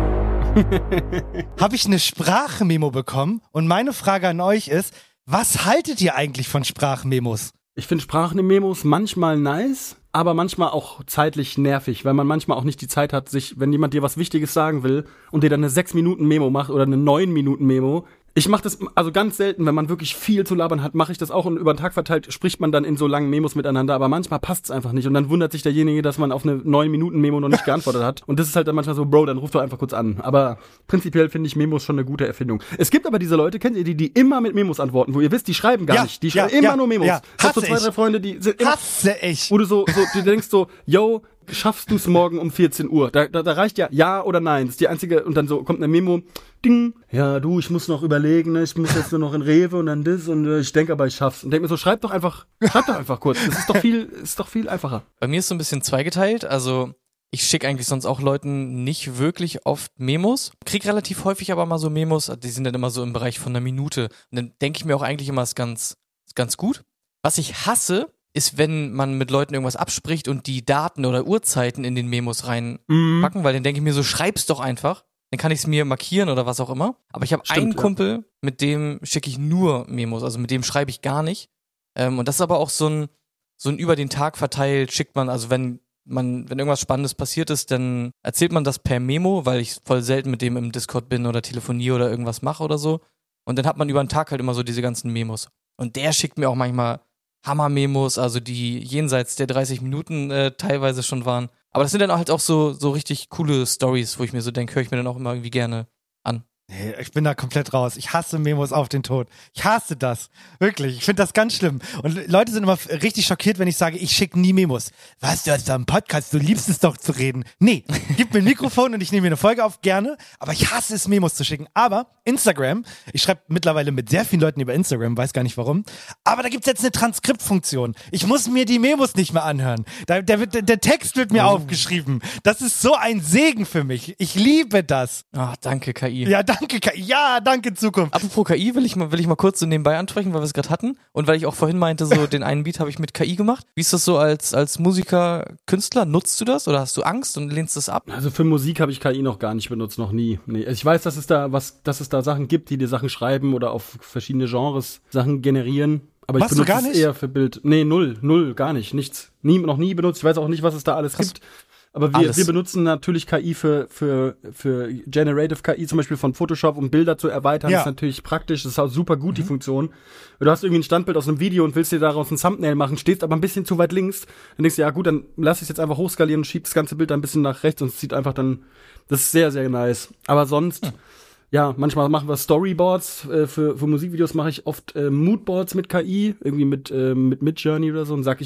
Habe ich eine Sprachmemo bekommen und meine Frage an euch ist, was haltet ihr eigentlich von Sprachmemos? Ich finde Sprachmemos manchmal nice, aber manchmal auch zeitlich nervig, weil man manchmal auch nicht die Zeit hat, wenn jemand dir was Wichtiges sagen will und dir dann eine 6-Minuten-Memo macht oder eine 9-Minuten-Memo. Ich mache das also ganz selten, wenn man wirklich viel zu labern hat, mache ich das auch und über den Tag verteilt spricht man dann in so langen Memos miteinander, aber manchmal passt es einfach nicht und dann wundert sich derjenige, dass man auf eine 9-Minuten-Memo noch nicht geantwortet hat und das ist halt dann manchmal so, Bro, dann ruf doch einfach kurz an, aber prinzipiell finde ich Memos schon eine gute Erfindung. Es gibt aber diese Leute, kennt ihr die immer mit Memos antworten, wo ihr wisst, die schreiben gar nicht, die schreiben immer nur Memos. Ja. Ich hab so 2, 3 Freunde, die sind immer, hasse ich. Wo du du denkst so, yo, schaffst du es morgen um 14 Uhr? Da reicht ja oder nein. Das ist die einzige, und dann so kommt eine Memo, ding, ja du, ich muss noch überlegen, ne? Ich muss jetzt nur noch in Rewe und dann das und ich denke aber, ich schaff's. Und denk mir so, schreib doch einfach kurz. Das ist doch viel einfacher. Bei mir ist so ein bisschen zweigeteilt, also ich schicke eigentlich sonst auch Leuten nicht wirklich oft Memos. Krieg relativ häufig aber mal so Memos, die sind dann immer so im Bereich von einer Minute. Und dann denke ich mir auch eigentlich immer, ist ganz gut. Was ich hasse, ist, wenn man mit Leuten irgendwas abspricht und die Daten oder Uhrzeiten in den Memos reinpacken, weil dann denke ich mir so, schreib's doch einfach. Dann kann ich es mir markieren oder was auch immer. Aber ich habe einen Kumpel, mit dem schicke ich nur Memos, also mit dem schreibe ich gar nicht. Und das ist aber auch so ein über den Tag verteilt, schickt man, also wenn irgendwas Spannendes passiert ist, dann erzählt man das per Memo, weil ich voll selten mit dem im Discord bin oder telefoniere oder irgendwas mache oder so. Und dann hat man über den Tag halt immer so diese ganzen Memos. Und der schickt mir auch manchmal Hammer-Memos, also die jenseits der 30 Minuten teilweise schon waren. Aber das sind dann halt auch so richtig coole Stories, wo ich mir so denke, höre ich mir dann auch immer irgendwie gerne an. Nee, ich bin da komplett raus. Ich hasse Memos auf den Tod. Ich hasse das. Wirklich. Ich finde das ganz schlimm. Und Leute sind immer richtig schockiert, wenn ich sage, ich schicke nie Memos. Was, du hast da einen Podcast, du liebst es doch zu reden. Nee, gib mir ein Mikrofon und ich nehme mir eine Folge auf, gerne. Aber ich hasse es, Memos zu schicken. Aber Instagram, ich schreibe mittlerweile mit sehr vielen Leuten über Instagram, weiß gar nicht warum. Aber da gibt's jetzt eine Transkriptfunktion. Ich muss mir die Memos nicht mehr anhören. Der Text wird mir aufgeschrieben. Das ist so ein Segen für mich. Ich liebe das. Ach, danke, KI. Ja, danke KI. Ja, danke Zukunft. Apropos KI will ich mal kurz so nebenbei ansprechen, weil wir es gerade hatten und weil ich auch vorhin meinte, so den einen Beat habe ich mit KI gemacht. Wie ist das so als Musiker, Künstler? Nutzt du das oder hast du Angst und lehnst das ab? Also für Musik habe ich KI noch gar nicht benutzt, noch nie. Nee. Ich weiß, dass es da Sachen gibt, die dir Sachen schreiben oder auf verschiedene Genres Sachen generieren. Aber ich benutze es eher für Bild. Nee, null, gar nicht, nichts. Noch nie benutzt. Ich weiß auch nicht, was es da alles gibt. Aber wir benutzen natürlich KI für Generative KI, zum Beispiel von Photoshop, um Bilder zu erweitern. Ja. Das ist natürlich praktisch, das ist auch super gut, die Funktion. Du hast irgendwie ein Standbild aus einem Video und willst dir daraus ein Thumbnail machen, stehst aber ein bisschen zu weit links. Dann denkst du, ja gut, dann lass ich es jetzt einfach hochskalieren und schieb das ganze Bild ein bisschen nach rechts und es sieht einfach dann, das ist sehr, sehr nice. Aber sonst, ja, manchmal machen wir Storyboards, für Musikvideos mache ich oft Moodboards mit KI, irgendwie mit Midjourney oder so und sag,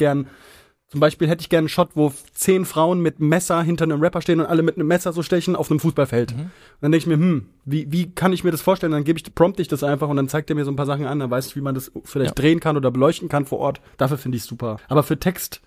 zum Beispiel hätte ich gerne einen Shot, wo 10 Frauen mit Messer hinter einem Rapper stehen und alle mit einem Messer so stechen auf einem Fußballfeld. Und dann denke ich mir, wie kann ich mir das vorstellen? Dann prompte ich das einfach und dann zeigt er mir so ein paar Sachen an, dann weiß ich, wie man das vielleicht drehen kann oder beleuchten kann vor Ort. Dafür finde ich es super. Aber für Text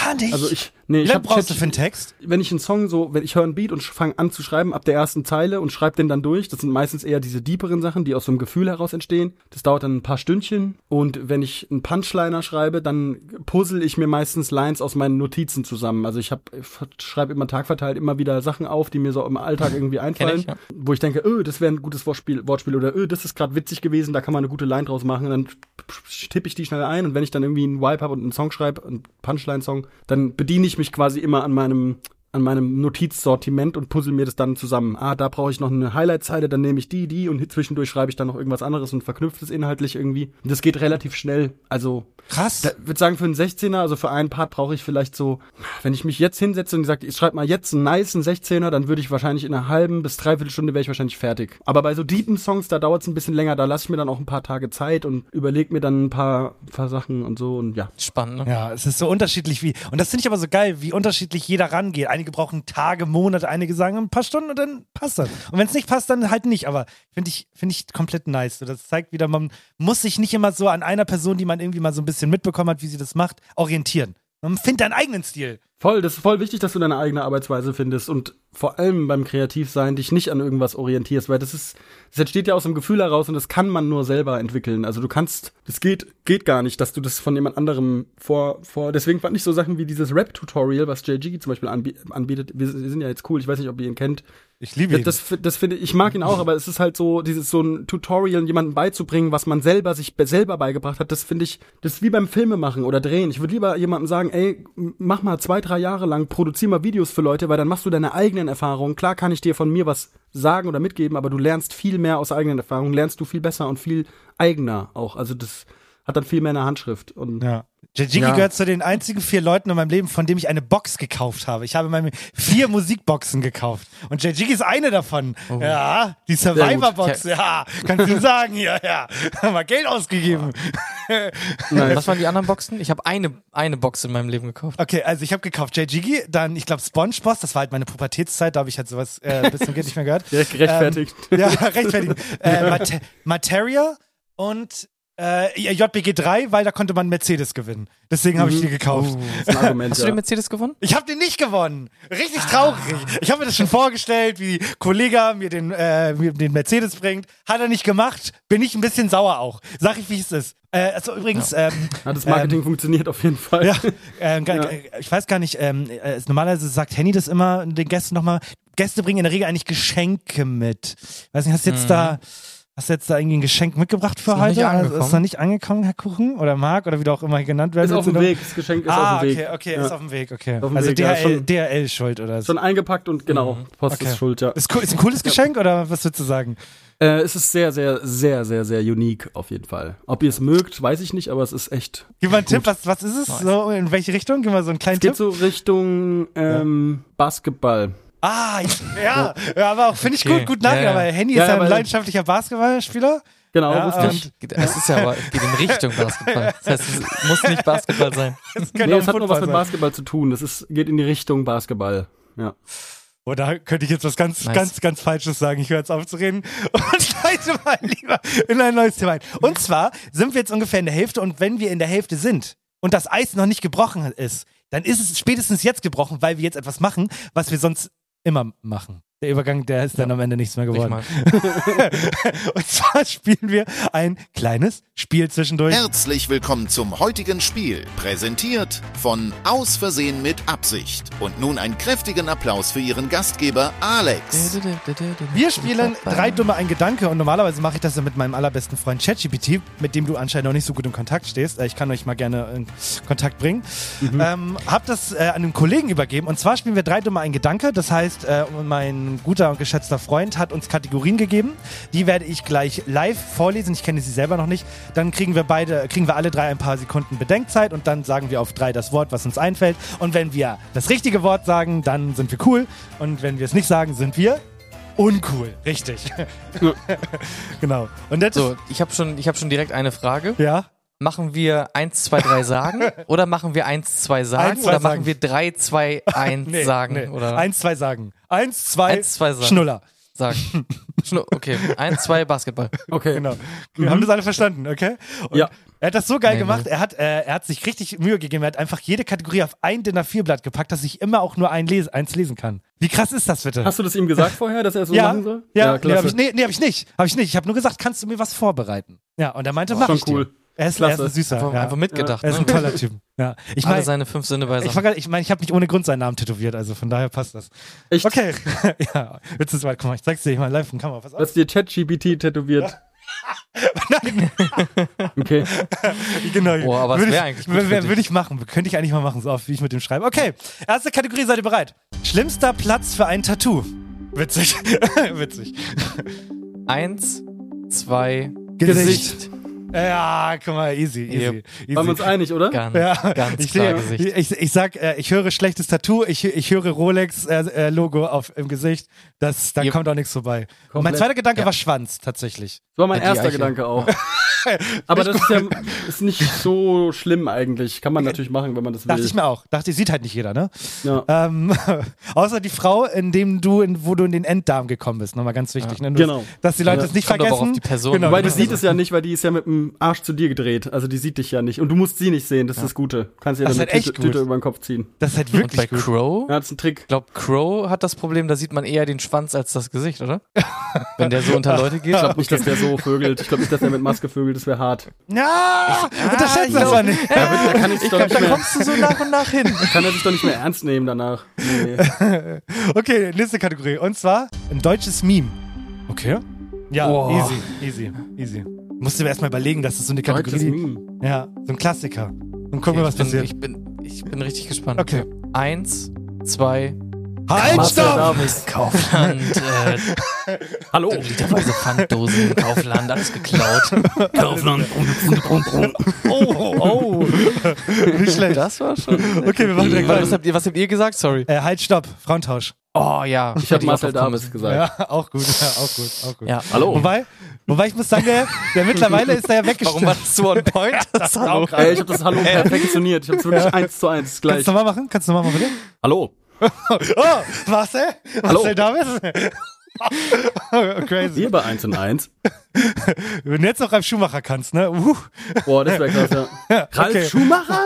Gar nicht? Also ich brauchst du für einen Text? Wenn ich einen Song wenn ich höre einen Beat und fange an zu schreiben ab der ersten Zeile und schreibe den dann durch, das sind meistens eher diese deeperen Sachen, die aus so einem Gefühl heraus entstehen. Das dauert dann ein paar Stündchen. Und wenn ich einen Punchliner schreibe, dann puzzle ich mir meistens Lines aus meinen Notizen zusammen. Also ich schreibe immer tagverteilt immer wieder Sachen auf, die mir so im Alltag irgendwie einfallen, wo ich denke, das wäre ein gutes Wortspiel oder das ist gerade witzig gewesen, da kann man eine gute Line draus machen. Und dann tippe ich die schnell ein und wenn ich dann irgendwie einen Vibe habe und einen Song schreibe, einen Punchline-Song, dann bediene ich mich quasi immer an meinem Notizsortiment und puzzle mir das dann zusammen. Da brauche ich noch eine Highlight-Zeile, dann nehme ich die und zwischendurch schreibe ich dann noch irgendwas anderes und verknüpfe es inhaltlich irgendwie. Und das geht relativ schnell. Also krass. Ich würde sagen, für einen 16er, also für einen Part brauche ich vielleicht so, wenn ich mich jetzt hinsetze und sage, ich schreibe mal jetzt einen nicen 16er, dann würde ich wahrscheinlich in einer halben bis dreiviertel Stunde wäre ich wahrscheinlich fertig. Aber bei so deepen Songs, da dauert es ein bisschen länger, da lasse ich mir dann auch ein paar Tage Zeit und überlege mir dann ein paar Sachen und so und ja. Spannend, ne? Ja, es ist so unterschiedlich und das finde ich aber so geil, wie unterschiedlich jeder rangeht. Einige brauchen Tage, Monate, einige sagen ein paar Stunden und dann passt das. Und wenn es nicht passt, dann halt nicht. Aber finde ich komplett nice. So, das zeigt wieder, man muss sich nicht immer so an einer Person, die man irgendwie mal so ein bisschen mitbekommen hat, wie sie das macht, orientieren. Man findet deinen eigenen Stil. Voll, das ist voll wichtig, dass du deine eigene Arbeitsweise findest und vor allem beim Kreativsein dich nicht an irgendwas orientierst, weil das entsteht ja aus dem Gefühl heraus und das kann man nur selber entwickeln. Also das geht gar nicht, dass du das von jemand anderem deswegen fand ich so Sachen wie dieses Rap-Tutorial, was JG zum Beispiel anbietet, wir sind ja jetzt cool, ich weiß nicht, ob ihr ihn kennt. Ich liebe ihn. Das finde ich mag ihn auch, aber es ist halt so, so ein Tutorial, jemandem beizubringen, was man sich selber beigebracht hat, das finde ich, das ist wie beim Filmemachen oder Drehen. Ich würde lieber jemandem sagen, ey, mach mal 2-3 Jahre lang, produzier mal Videos für Leute, weil dann machst du deine eigenen Erfahrungen. Klar kann ich dir von mir was sagen oder mitgeben, aber du lernst viel mehr aus eigenen Erfahrungen, lernst du viel besser und viel eigener auch. Also das hat dann viel mehr eine Handschrift. Und ja. Jiggy gehört zu den einzigen 4 Leuten in meinem Leben, von dem ich eine Box gekauft habe. Ich habe mir 4 Musikboxen gekauft. Und Jiggy ist eine davon. Oh. Ja, die Survivor-Box. Ja, kannst du sagen hier, ja. Haben wir Geld ausgegeben. Nein. Was waren die anderen Boxen? Ich habe eine Box in meinem Leben gekauft. Okay, also ich habe gekauft Jiggy, dann, ich glaube, SpongeBob, das war halt meine Pubertätszeit, da habe ich halt sowas bis zum geht nicht mehr gehört. Gerechtfertigt. Rechtfertigt. Materia und JBG 3, weil da konnte man Mercedes gewinnen. Deswegen habe ich die gekauft. Das ist ein Argument, Hast du den Mercedes gewonnen? Ich habe den nicht gewonnen. Richtig traurig. Ich habe mir das schon vorgestellt, wie Kollega mir den Mercedes bringt. Hat er nicht gemacht. Bin ich ein bisschen sauer auch. Sag ich, wie es ist. Also übrigens... das Marketing funktioniert auf jeden Fall. Ja, ich weiß gar nicht, normalerweise sagt Henny das immer den Gästen nochmal. Gäste bringen in der Regel eigentlich Geschenke mit. Weiß nicht, hast du jetzt da irgendwie ein Geschenk mitgebracht für heute? Ist noch nicht angekommen, Herr Kuchen? Oder Marc? Oder wie du auch immer genannt werden Ist auf dem Weg. Das Geschenk ist auf dem Weg. Okay, ja. Ist auf dem Weg, okay. Auf dem also Weg, DHL schuld oder so. Schon eingepackt und genau, Post ist schuld, ja. Ist ein cooles Geschenk oder was würdest du sagen? Es ist sehr, sehr, sehr, sehr, sehr unique auf jeden Fall. Ob ihr es mögt, weiß ich nicht, aber es ist echt Gib mal einen Tipp, was ist es? Nice. So, in welche Richtung? Gib mal so einen kleinen Tipp. Es geht so Richtung Basketball. Ja, aber auch finde ich gut nachgedacht, weil Henny ist ja ein leidenschaftlicher Basketballspieler. Genau, es ist ja aber, geht in Richtung Basketball. Das heißt, es muss nicht Basketball sein. Es hat nur was mit Basketball zu tun. Geht in die Richtung Basketball. Ja. Oder könnte ich jetzt was ganz Falsches sagen? Ich höre jetzt auf zu reden und leite mal lieber in ein neues Thema ein. Und zwar sind wir jetzt ungefähr in der Hälfte und wenn wir in der Hälfte sind und das Eis noch nicht gebrochen ist, dann ist es spätestens jetzt gebrochen, weil wir jetzt etwas machen, was wir sonst immer machen. Der Übergang, der ist dann am Ende nichts mehr geworden. Und zwar spielen wir ein kleines Spiel zwischendurch. Herzlich willkommen zum heutigen Spiel, präsentiert von Aus Versehen mit Absicht. Und nun einen kräftigen Applaus für Ihren Gastgeber Alex. Wir spielen 3 Dumme, ein Gedanke und normalerweise mache ich das ja mit meinem allerbesten Freund ChatGPT, mit dem du anscheinend noch nicht so gut in Kontakt stehst. Ich kann euch mal gerne in Kontakt bringen. Hab das an einen Kollegen übergeben und zwar spielen wir 3 Dumme, ein Gedanke. Das heißt, mein guter und geschätzter Freund hat uns Kategorien gegeben. Die werde ich gleich live vorlesen. Ich kenne sie selber noch nicht. Dann kriegen wir alle 3 ein paar Sekunden Bedenkzeit und dann sagen wir auf 3 das Wort, was uns einfällt. Und wenn wir das richtige Wort sagen, dann sind wir cool. Und wenn wir es nicht sagen, sind wir uncool. Richtig. Genau. Und jetzt ich habe schon direkt eine Frage. Ja. Machen wir 1, 2, 3 sagen oder machen wir 1, 2 sagen 1, 2 oder sagen. machen wir 3, 2, 1 sagen? Nee. Oder? 1, 2 sagen. 1, 2 sagen. Schnuller. sagen. Okay, 1, 2, Basketball. Okay. Genau. Wir haben das alle verstanden, okay? Und ja. Er hat das so geil gemacht, er hat sich richtig Mühe gegeben, er hat einfach jede Kategorie auf ein DIN A4-Blatt gepackt, dass ich immer auch nur eins lesen kann. Wie krass ist das bitte? Hast du das ihm gesagt vorher, dass er es so machen soll? Ja, hab ich nicht. Ich habe nur gesagt, kannst du mir was vorbereiten? Ja, und er meinte, mach ich cool. dir. Er ist ein Süßer. Einfach mitgedacht. Er ist ein toller Typ. Ja. Alle seine 5 Sinne beisammen. Ich meine, ich habe nicht ohne Grund seinen Namen tätowiert, also von daher passt das. Echt? Okay. Ja, jetzt ist weit. Guck mal, ich zeig's dir mal live in Kamera. Pass auf. Du hast dir ChatGPT tätowiert. Nein. Okay. Genau. Boah, aber es wäre eigentlich gut Würde ich machen. Könnte ich eigentlich mal machen, so oft wie ich mit dem schreibe. Okay, erste Kategorie, seid ihr bereit? Schlimmster Platz für ein Tattoo. Witzig. Witzig. 1, 2, Gesicht. Ja, guck mal, easy. Waren wir uns einig, oder? Ganz klar Gesicht. Ich sag, ich höre schlechtes Tattoo, ich höre Rolex-Logo im Gesicht, da kommt auch nichts vorbei. Und mein zweiter Gedanke war Schwanz, tatsächlich. Das war mein erster Gedanke auch. Aber das ist nicht so schlimm eigentlich. Kann man natürlich machen, wenn man das will. Dachte ich mir auch. Sieht halt nicht jeder, ne? Ja. Außer die Frau, wo du in den Enddarm gekommen bist. Nochmal ganz wichtig. Ja. Ne? Genau. Dass die Leute es nicht Kommt vergessen. aber auch auf die Person. Genau, weil die sieht es ja nicht, weil die ist ja mit dem Arsch zu dir gedreht. Also die sieht dich ja nicht. Und du musst sie nicht sehen, das ist das Gute. Kannst dir dann eine Tüte über den Kopf ziehen. Das ist halt wirklich Und bei Crow? Ja, das ist ein Trick. Ich glaube, Crow hat das Problem, da sieht man eher den Schwanz als das Gesicht, oder? Wenn der so unter Leute geht. Ich glaube nicht, dass der so vögelt. Ich glaube nicht, dass der mit Maske vögelt. Das wäre hart. Ja, unterschätzt das aber nicht. Da kann ich doch nicht mehr. Da kommst du so nach und nach hin. Kann er sich doch nicht mehr ernst nehmen danach. Nee. Okay, nächste Kategorie. Und zwar ein deutsches Meme. Okay. Ja, easy. Musst du mir erstmal überlegen, dass das so eine Kategorie ist. Ja, so ein Klassiker. Und gucken wir, was passiert. Ich bin richtig gespannt. Okay. 1, 2, Halt, stopp! Kaufland, hallo. literweise Pfanddosen, Kaufland, alles geklaut. Kaufland. Oh. Nicht schlecht. Das war schon. Okay, wir machen direkt weiter. Was habt ihr gesagt? Sorry. Halt, stopp. Frauentausch. Oh ja. Ich habe Marcel Davis gesagt. Ja, auch gut. Ja. Hallo. Wobei ich muss sagen, der mittlerweile ist er ja weggestimmt. Warum war das so on point? Das Hallo. Ich habe das Hallo perfektioniert. Ich habe es wirklich 1:1 gleich. Kannst du nochmal machen? Bitte? Hallo. Oh, Marcel? Hallo. Marcel Davis? Crazy. Hier bei 1:1. Wenn du jetzt noch Ralf Schumacher kannst, ne? Boah, das wäre klasse. Ja, Ralf Schumacher?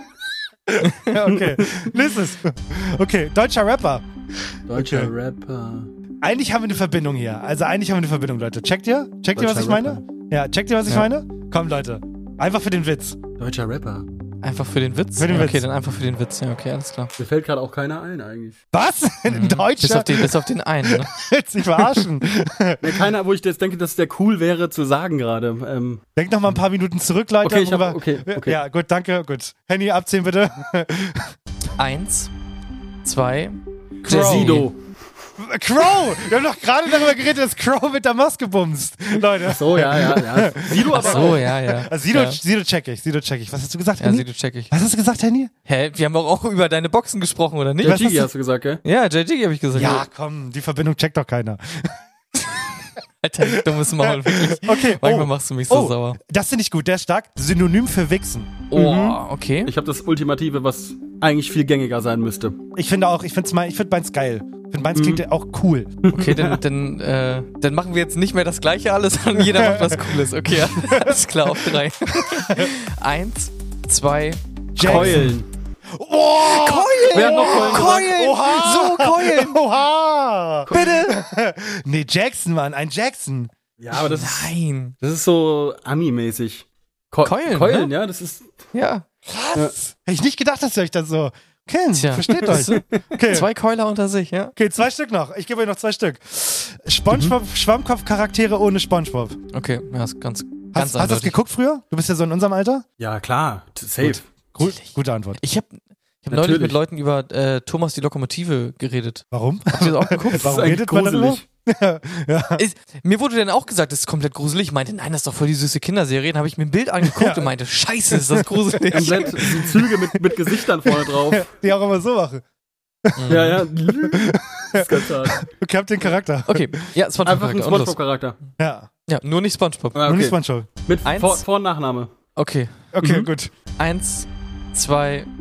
Ja, okay. Nächstes. Okay, deutscher Rapper. Rapper. Eigentlich haben wir eine Verbindung hier. Leute. Checkt ihr, was ich meine? Ja, checkt ihr, was ich meine? Komm, Leute. Einfach für den Witz. Deutscher Rapper. Einfach für den Witz? Okay, dann einfach für den Witz. Ja, okay, alles klar. Mir fällt gerade auch keiner ein eigentlich. Was? Ein Deutscher? Bis auf den einen, ne? Willst du mich verarschen? Nee, keiner, wo ich jetzt denke, dass der cool wäre zu sagen gerade. Denk noch mal ein paar Minuten zurück, Leute. Okay, okay. Ja, gut, danke, gut. Henny, abziehen bitte. 1, 2, Sido. Crow! Wir haben doch gerade darüber geredet, dass Crow mit der Maske bumst. Leute. Ach so, ja. Sido aber so, ja. Sido check ich. Was hast du gesagt, Henny? Ja, Sido check ich. Was hast du gesagt, Henny? Hä? Wir haben auch über deine Boxen gesprochen, oder nicht? JG hast du gesagt, gell? Ja, JG habe ich gesagt. Ja, komm, die Verbindung checkt doch keiner. Alter, dummes Maul, wirklich. Okay, manchmal machst du mich so sauer. Das finde ich gut, der ist stark. Synonym für Wichsen. Okay. Ich habe das Ultimative, was eigentlich viel gängiger sein müsste. Ich finde meins geil. Ich finde meins klingt auch cool. Okay, dann machen wir jetzt nicht mehr das Gleiche alles, sondern jeder macht was Cooles. Okay, alles klar, auf 3. 1, 2, Keulen. Oh, Keulen! Wer hat noch Keulen? Oha! So, Keulen! Oha! Bitte! Nee, Jackson, Mann, ein Jackson. Ja, aber das ist so Ami-mäßig. Keulen, ne? Ja, das ist... Ja. Krass. Hätte ich nicht gedacht, dass ihr euch das so kennt. Tja. Versteht euch. Okay. 2 Keuler unter sich, ja? Okay, 2 Stück noch. Ich gebe euch noch 2 Stück. SpongeBob, Schwammkopf-Charaktere ohne SpongeBob. Okay, ja, ist ganz Hast du das geguckt früher? Du bist ja so in unserem Alter? Ja, klar. Safe. Gute Antwort. Ich hab neulich mit Leuten über Thomas die Lokomotive geredet. Warum? Habt ihr das auch geguckt? Warum redet man darüber? Ja. Mir wurde dann auch gesagt, das ist komplett gruselig. Ich meinte, nein, das ist doch voll die süße Kinderserie. Dann habe ich mir ein Bild angeguckt und meinte, scheiße, ist das gruselig. Komplett so Züge mit Gesichtern vorne drauf. Die auch immer so machen. Ja. Das ist ganz hart. Okay, habt den Charakter. Okay, ja, Einfach ein SpongeBob-Charakter. Ja, nur nicht SpongeBob. Okay. nur nicht SpongeBob. Mit Vor- und Nachname. Okay, Okay, gut. 1, 2,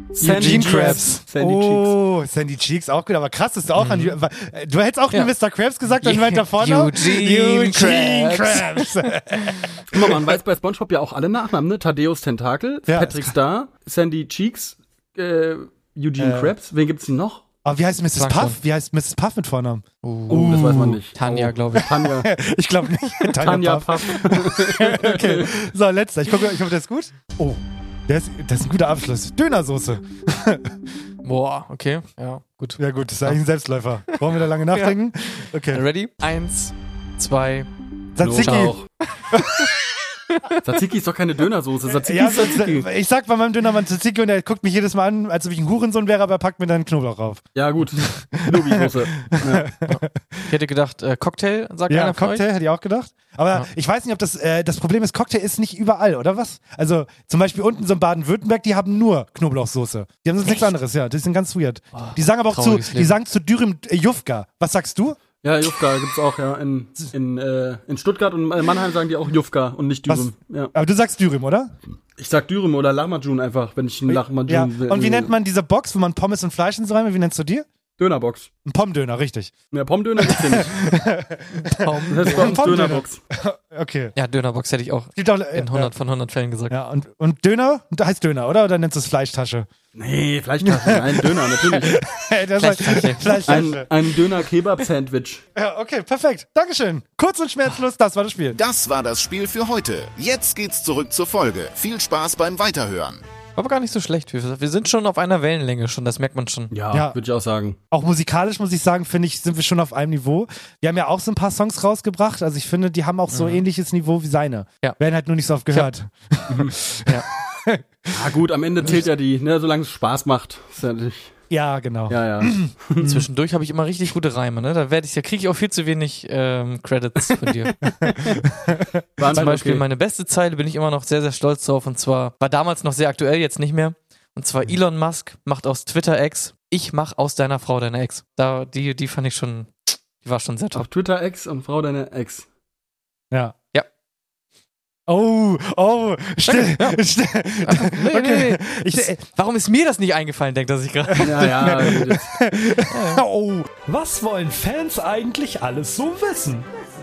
Sandy Krabs. Sandy Cheeks, auch gut, aber krass, dass du auch an. Du hättest auch Mr. Krabs gesagt und weiter vorne. Eugene Krabs. Guck mal, man weiß bei SpongeBob ja auch alle Nachnamen, ne? Thaddeus Tentakel, Patrick Star, Sandy Cheeks, Eugene Krabs. Wen gibt's denn noch? Aber wie heißt Mrs. Puff? Wie heißt Mrs. Puff mit Vornamen? Das weiß man nicht. Tanja, glaube ich. Tanja. Ich glaube nicht. Tanja Puff. Okay. So, letzter. Ich hoffe, der ist gut. Oh, das ist ein guter Abschluss. Dönersoße. Boah, okay. Ja, gut. Ja gut, das ist eigentlich ein Selbstläufer. Brauchen wir da lange nachdenken? Okay. Ready? 1, 2, Tzatziki. Tzatziki ist doch keine Dönersoße. Tzatziki ist Tzatziki. Ich sag bei meinem Dönermann Tzatziki und er guckt mich jedes Mal an, als ob ich ein Hurensohn wäre, aber er packt mir dann Knoblauch drauf. Ja gut, Knobi-Soße. Ja. Ich hätte gedacht, Cocktail, sagt einer von Cocktail euch? hätte ich auch gedacht. Aber ich weiß nicht, ob das Problem ist, Cocktail ist nicht überall, oder was? Also zum Beispiel unten so in Baden-Württemberg, die haben nur Knoblauchsoße. Die haben sonst nichts anderes, ja. Die sind ganz weird. Die sagen aber auch die sagen zu Dürüm Jufka. Was sagst du? Ja, Jufka gibt's auch, ja. In Stuttgart und Mannheim sagen die auch Jufka und nicht Dürüm. Ja. Aber du sagst Dürüm, oder? Ich sag Dürüm oder Lahmacun einfach, wenn ich einen Lahmacun will. Und wie nennt man diese Box, wo man Pommes und Fleisch in so rein? Wie nennst du die? Dönerbox. Ein Pommdöner, richtig. Ja, Pommdöner gibt's ja nicht. Das ist bei uns Dönerbox. Okay. Ja, Dönerbox hätte ich auch in 100 von 100 Fällen gesagt. Ja, und Döner? Da heißt Döner, oder? Oder nennst du es Fleischtasche? Nee, Fleischtasche. Ein Döner, natürlich. Fleischtasche. Ein Döner-Kebab-Sandwich. Ja, okay, perfekt. Dankeschön. Kurz und schmerzlos, das war das Spiel. Das war das Spiel für heute. Jetzt geht's zurück zur Folge. Viel Spaß beim Weiterhören. Aber gar nicht so schlecht. Wir sind schon auf einer Wellenlänge schon, das merkt man schon. Ja. Würde ich auch sagen. Auch musikalisch, muss ich sagen, finde ich, sind wir schon auf einem Niveau. Wir haben ja auch so ein paar Songs rausgebracht, also ich finde, die haben auch so ähnliches Niveau wie seine. Ja. Werden halt nur nicht so oft gehört. Ja. Ja gut, am Ende zählt ja die, ne, solange es Spaß macht. Ist ja nicht. Ja, genau. Ja. Zwischendurch habe ich immer richtig gute Reime, ne? Da kriege ich auch viel zu wenig Credits von dir. Zum Beispiel meine beste Zeile bin ich immer noch sehr, sehr stolz drauf, und zwar war damals noch sehr aktuell, jetzt nicht mehr. Und zwar Elon Musk macht aus Twitter Ex, ich mach aus deiner Frau deine Ex. Die fand ich schon, die war schon sehr top. Auf Twitter Ex und Frau deine Ex. Ja. Ja. Oh, still. Nee. Warum ist mir das nicht eingefallen, denkt er sich gerade. Ja. Oh, was wollen Fans eigentlich alles so wissen?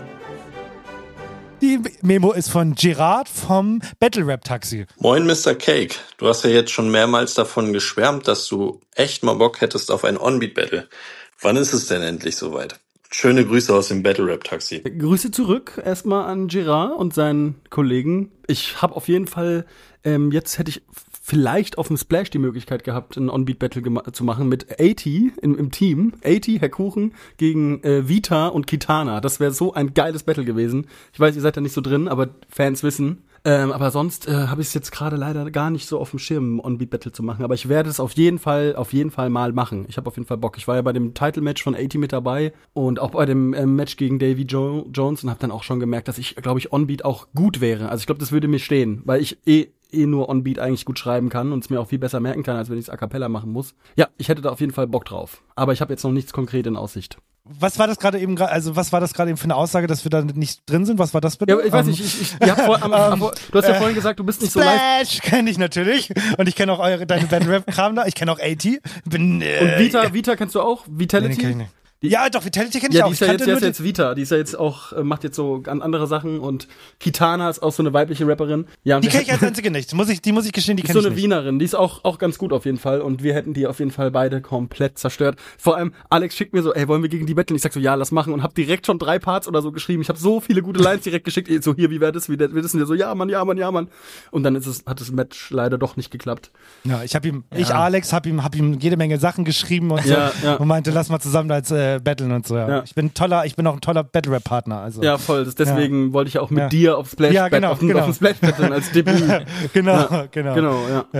Die Memo ist von Gerard vom Battle Rap Taxi. Moin Mr. Cake, du hast ja jetzt schon mehrmals davon geschwärmt, dass du echt mal Bock hättest auf ein On-Beat-Battle. Wann ist es denn endlich soweit? Schöne Grüße aus dem Battle Rap Taxi. Grüße zurück erstmal an Gerard und seinen Kollegen. Ich habe auf jeden Fall, jetzt hätte ich vielleicht auf dem Splash die Möglichkeit gehabt, ein On-Beat-Battle zu machen mit 80 im Team. 80, Herr Kuchen, gegen Vita und Kitana. Das wäre so ein geiles Battle gewesen. Ich weiß, ihr seid da nicht so drin, aber Fans wissen. Aber sonst habe ich es jetzt gerade leider gar nicht so auf dem Schirm, ein On-Beat-Battle zu machen. Aber ich werde es auf jeden Fall mal machen. Ich habe auf jeden Fall Bock. Ich war ja bei dem Title-Match von 80 mit dabei und auch bei dem Match gegen Davy Jones und habe dann auch schon gemerkt, dass ich, glaube ich, On-Beat auch gut wäre. Also ich glaube, das würde mir stehen, weil ich nur On-Beat eigentlich gut schreiben kann und es mir auch viel besser merken kann, als wenn ich es a cappella machen muss. Ja, ich hätte da auf jeden Fall Bock drauf. Aber ich habe jetzt noch nichts konkret in Aussicht. Was war das gerade eben für eine Aussage, dass wir da nicht drin sind? Was war das bitte? Ja, ich weiß nicht, du hast ja vorhin gesagt, du bist nicht so live. Splash kenne ich natürlich. Und ich kenne auch deine Battle-Rap-Kram da. Ich kenne auch 80. Und Vita kennst du auch? Vitality? Nee, kenn ich nicht. Ja, doch, Vitality kenne ich auch. Die ist ja jetzt Vita. Die ist ja jetzt auch, macht jetzt so andere Sachen und Kitana ist auch so eine weibliche Rapperin. Ja, die kenne ich als einzige nicht. Die muss ich gestehen, die kenne ich nicht. Die ist so eine Wienerin. Die ist auch ganz gut auf jeden Fall und wir hätten die auf jeden Fall beide komplett zerstört. Vor allem, Alex schickt mir so, ey, wollen wir gegen die betteln? Ich sag so, ja, lass machen und hab direkt schon 3 Parts oder so geschrieben. Ich habe so viele gute Lines direkt geschickt. So, hier, wie wäre das? Wie das? Und der so, ja, Mann. Und dann hat das Match leider doch nicht geklappt. Ja, Alex, hab ihm jede Menge Sachen geschrieben und so. Ja. Und meinte, lass mal zusammen als battlen und so, ja. Ich bin auch ein toller Battle-Rap-Partner. Also. Ja, voll. Deswegen wollte ich ja auch mit dir auf Splash auf dem Splash betteln als Debüt. Genau.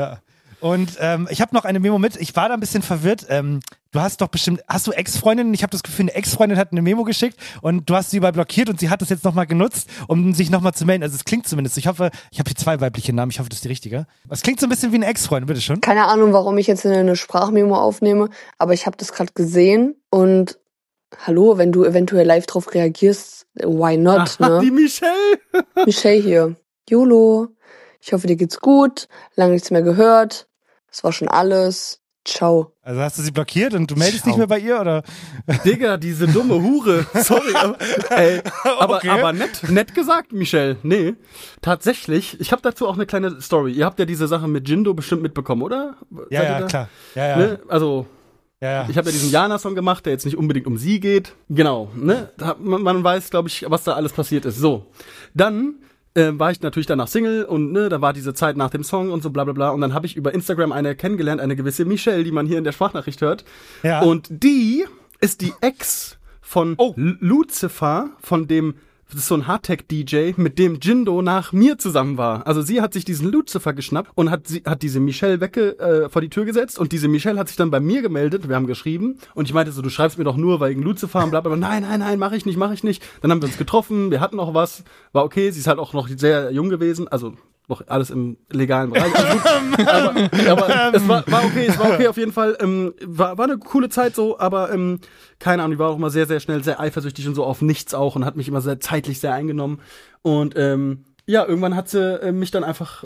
Und ich habe noch eine Memo mit. Ich war da ein bisschen verwirrt. Du hast doch bestimmt, hast du Ex-Freundinnen? Ich habe das Gefühl, eine Ex-Freundin hat eine Memo geschickt und du hast sie überall blockiert und sie hat das jetzt nochmal genutzt, um sich nochmal zu melden. Also es klingt zumindest, ich hoffe, ich habe hier 2 weibliche Namen, ich hoffe, das ist die richtige. Es klingt so ein bisschen wie eine Ex-Freundin, bitteschön. Keine Ahnung, warum ich jetzt eine Sprachmemo aufnehme, aber ich habe das gerade gesehen und hallo, wenn du eventuell live drauf reagierst, why not, ne? Die Michelle! Michelle hier. YOLO. Ich hoffe, dir geht's gut. Lange nichts mehr gehört. Das war schon alles. Ciao. Also hast du sie blockiert und du meldest nicht mehr bei ihr, oder? Digga, diese dumme Hure. Sorry, aber nett gesagt, Michelle. Nee, tatsächlich. Ich habe dazu auch eine kleine Story. Ihr habt ja diese Sache mit Jindo bestimmt mitbekommen, oder? Ja, klar. Ja. Ne? Also, ja. Ich habe ja diesen Jana-Song gemacht, der jetzt nicht unbedingt um sie geht. Genau, ne? Man weiß, glaube ich, was da alles passiert ist. So, dann war ich natürlich danach Single und ne, da war diese Zeit nach dem Song und so bla bla bla. Und dann habe ich über Instagram eine kennengelernt, eine gewisse Michelle, die man hier in der Sprachnachricht hört. Ja. Und die ist die Ex von Lucifer, von dem, das ist so ein Hardtech-DJ, mit dem Jindo nach mir zusammen war. Also sie hat sich diesen Lucifer geschnappt und hat diese Michelle vor die Tür gesetzt und diese Michelle hat sich dann bei mir gemeldet, wir haben geschrieben und ich meinte so, du schreibst mir doch nur wegen Lucifer und bla bla bla. Nein, mach ich nicht. Dann haben wir uns getroffen, wir hatten auch was, war okay, sie ist halt auch noch sehr jung gewesen, also noch alles im legalen Bereich. aber es war okay auf jeden Fall. War eine coole Zeit so, aber keine Ahnung, die war auch immer sehr, sehr schnell, sehr eifersüchtig und so auf nichts auch und hat mich immer sehr zeitlich sehr eingenommen. Und irgendwann hat sie mich dann einfach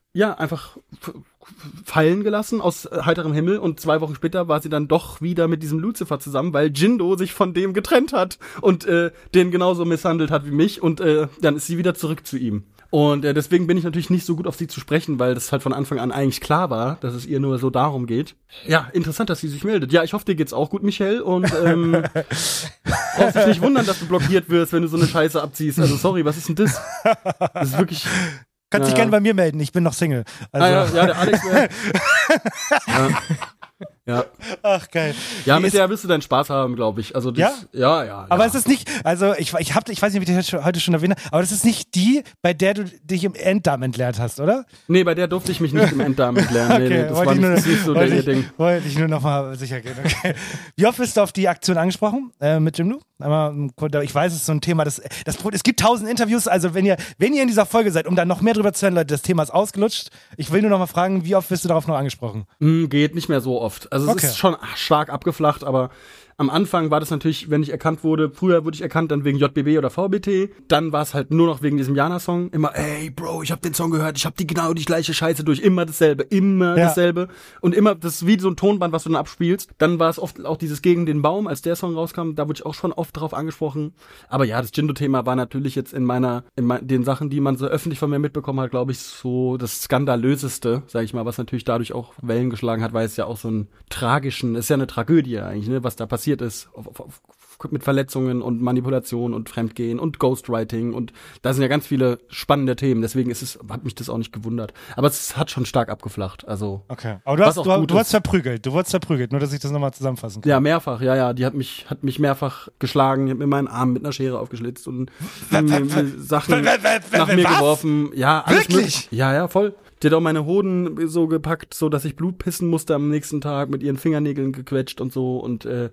fallen gelassen aus heiterem Himmel und 2 Wochen später war sie dann doch wieder mit diesem Lucifer zusammen, weil Jindo sich von dem getrennt hat und den genauso misshandelt hat wie mich und dann ist sie wieder zurück zu ihm. Und deswegen bin ich natürlich nicht so gut auf sie zu sprechen, weil das halt von Anfang an eigentlich klar war, dass es ihr nur so darum geht. Ja, interessant, dass sie sich meldet. Ja, ich hoffe, dir geht's auch gut, Michelle. Und brauchst dich nicht wundern, dass du blockiert wirst, wenn du so eine Scheiße abziehst. Also sorry, was ist denn das? Das ist wirklich... Kannst dich gerne bei mir melden, ich bin noch Single. Also. Ja, der Alex wäre... Ja. Ach, geil. Ja, mit der wirst du deinen Spaß haben, glaube ich. Also das, ja. Aber es ist nicht, also ich weiß nicht, ob ich dich heute schon erwähne, aber das ist nicht die, bei der du dich im Enddarm entleert hast, oder? Nee, bei der durfte ich mich nicht im Enddarm entleeren. Okay, nee, das war nicht so der Ding. Wollte ich nur noch mal sicher gehen, okay. Wie oft bist du auf die Aktion angesprochen mit Jimdo? Ich weiß, es ist so ein Thema, es gibt 1000 Interviews, also wenn ihr in dieser Folge seid, um da noch mehr drüber zu hören, Leute, das Thema ist ausgelutscht. Ich will nur noch mal fragen, wie oft bist du darauf noch angesprochen? Geht nicht mehr so oft. Also es ist schon stark abgeflacht, aber am Anfang war das natürlich, wenn ich erkannt wurde, früher wurde ich erkannt dann wegen JBB oder VBT, dann war es halt nur noch wegen diesem Jana-Song, immer, ey Bro, ich hab den Song gehört, ich hab genau die gleiche Scheiße durch, immer dasselbe und immer, das ist wie so ein Tonband, was du dann abspielst, dann war es oft auch dieses Gegen den Baum, als der Song rauskam, da wurde ich auch schon oft drauf angesprochen, aber ja, das Jindo-Thema war natürlich jetzt in den Sachen, die man so öffentlich von mir mitbekommen hat, glaube ich, so das skandalöseste, sag ich mal, was natürlich dadurch auch Wellen geschlagen hat, weil es ja auch so ein ist ja eine Tragödie eigentlich, ne, was da passiert ist, mit Verletzungen und Manipulation und Fremdgehen und Ghostwriting und da sind ja ganz viele spannende Themen, deswegen hat mich das auch nicht gewundert. Aber es hat schon stark abgeflacht, also. Okay. Aber du wurdest verprügelt, nur dass ich das nochmal zusammenfassen kann. Ja, mehrfach, ja, die hat mich mehrfach geschlagen, die hat mir meinen Arm mit einer Schere aufgeschlitzt und Sachen nach mir geworfen. Ja, alles möglich. Ja, voll. Die hat auch meine Hoden so gepackt, so dass ich Blut pissen musste am nächsten Tag, mit ihren Fingernägeln gequetscht und so und die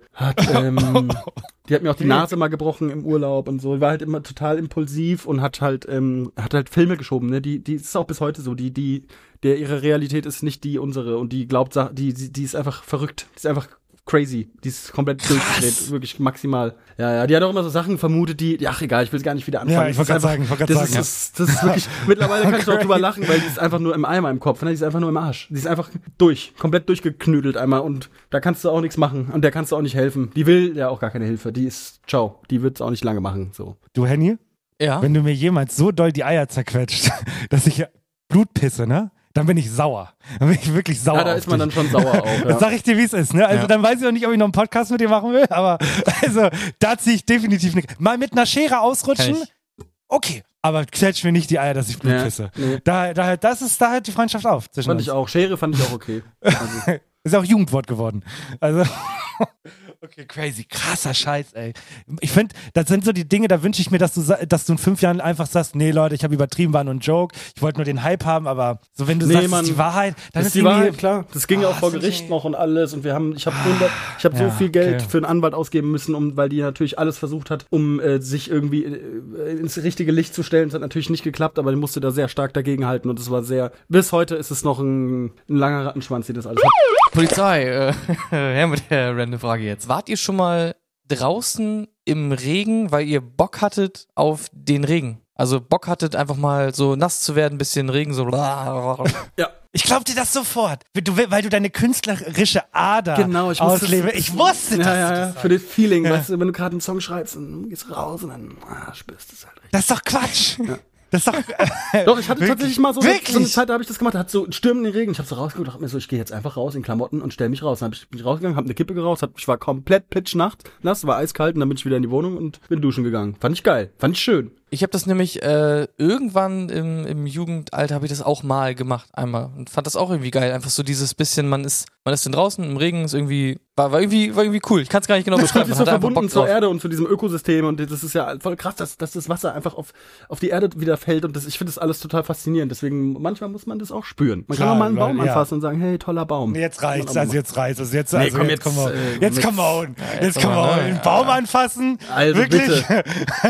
hat mir auch die Nase mal gebrochen im Urlaub und so. Die war halt immer total impulsiv und hat halt Filme geschoben, ne? Die ist auch bis heute so, ihre Realität ist nicht die unsere und die glaubt, die ist einfach verrückt, die ist einfach crazy. Die ist komplett durchgedreht, wirklich maximal. Ja, die hat auch immer so Sachen vermutet, ach egal, ich will es gar nicht wieder anfangen. Ja, ich wollte gerade sagen. Das ist wirklich, mittlerweile kann ich auch drüber lachen, weil die ist einfach nur im Eimer im Kopf, ne? Die ist einfach nur im Arsch. Die ist einfach komplett durchgeknüdelt einmal und da kannst du auch nichts machen und der kannst du auch nicht helfen. Die will ja auch gar keine Hilfe. Die ist, ciao, die wird es auch nicht lange machen, so. Du, Henny? Ja? Wenn du mir jemals so doll die Eier zerquetscht, dass ich Blut pisse, ne? Dann bin ich sauer. Dann bin ich wirklich sauer. Ja, da ist man dann schon sauer auch. Ja. Das sag ich dir, wie es ist, ne? Also dann weiß ich auch nicht, ob ich noch einen Podcast mit dir machen will, aber also da ziehe ich definitiv nicht. Mal mit einer Schere ausrutschen, okay. Aber quetscht mir nicht die Eier, dass ich Blut pisse. Nee. Da hört die Freundschaft auf. Fand ich auch. Schere fand ich auch okay. Also. Ist auch Jugendwort geworden. Also okay, crazy. Krasser Scheiß, ey. Ich finde, das sind so die Dinge, da wünsche ich mir, dass du in 5 Jahren einfach sagst, nee, Leute, ich habe übertrieben, war nur ein Joke. Ich wollte nur den Hype haben, aber so, wenn du sagst, das ist die Wahrheit, dann ist die Wahrheit, klar. Das ging ja auch vor Gericht noch und alles und ich habe so viel Geld für einen Anwalt ausgeben müssen, weil die natürlich alles versucht hat, um sich irgendwie ins richtige Licht zu stellen. Es hat natürlich nicht geklappt, aber die musste da sehr stark dagegen halten und es war bis heute ist es noch ein langer Rattenschwanz, die das alles hat. Polizei, mit der random Frage jetzt. Wart ihr schon mal draußen im Regen, weil ihr Bock hattet auf den Regen? Also Bock hattet, einfach mal so nass zu werden, ein bisschen Regen, so. Ja. Ich glaub dir das sofort, weil du deine künstlerische Ader auslebst. Ich wusste das. Ja. Für das Feeling, weißt du, wenn du gerade einen Song schreibst, dann gehst du raus und dann spürst du es halt richtig. Das ist doch Quatsch. Ja. Das ist doch. Doch, ich hatte tatsächlich mal so eine Zeit, da habe ich das gemacht, da hat so stürmenden Regen. Ich habe so rausgeguckt, dachte mir so, ich gehe jetzt einfach raus in Klamotten und stell mich raus. Dann bin ich rausgegangen, habe eine Kippe geraucht, ich war komplett pitchnass, war eiskalt und dann bin ich wieder in die Wohnung und bin duschen gegangen. Fand ich geil, fand ich schön. Ich habe das nämlich irgendwann im Jugendalter habe ich das auch mal gemacht, einmal. Und fand das auch irgendwie geil. Einfach so dieses bisschen, man ist dann draußen im Regen, ist irgendwie, war irgendwie cool. Ich kann es gar nicht genau beschreiben. Das ist so verbunden zur Erde und zu diesem Ökosystem und das ist ja voll krass, dass das Wasser einfach auf die Erde wieder fällt und ich finde das alles total faszinierend. Deswegen, manchmal muss man das auch spüren. Man kann auch mal einen Baum anfassen und sagen, hey, toller Baum. Jetzt reicht's. Jetzt come on. Jetzt come on. Den Baum anfassen? Also wirklich? Bitte.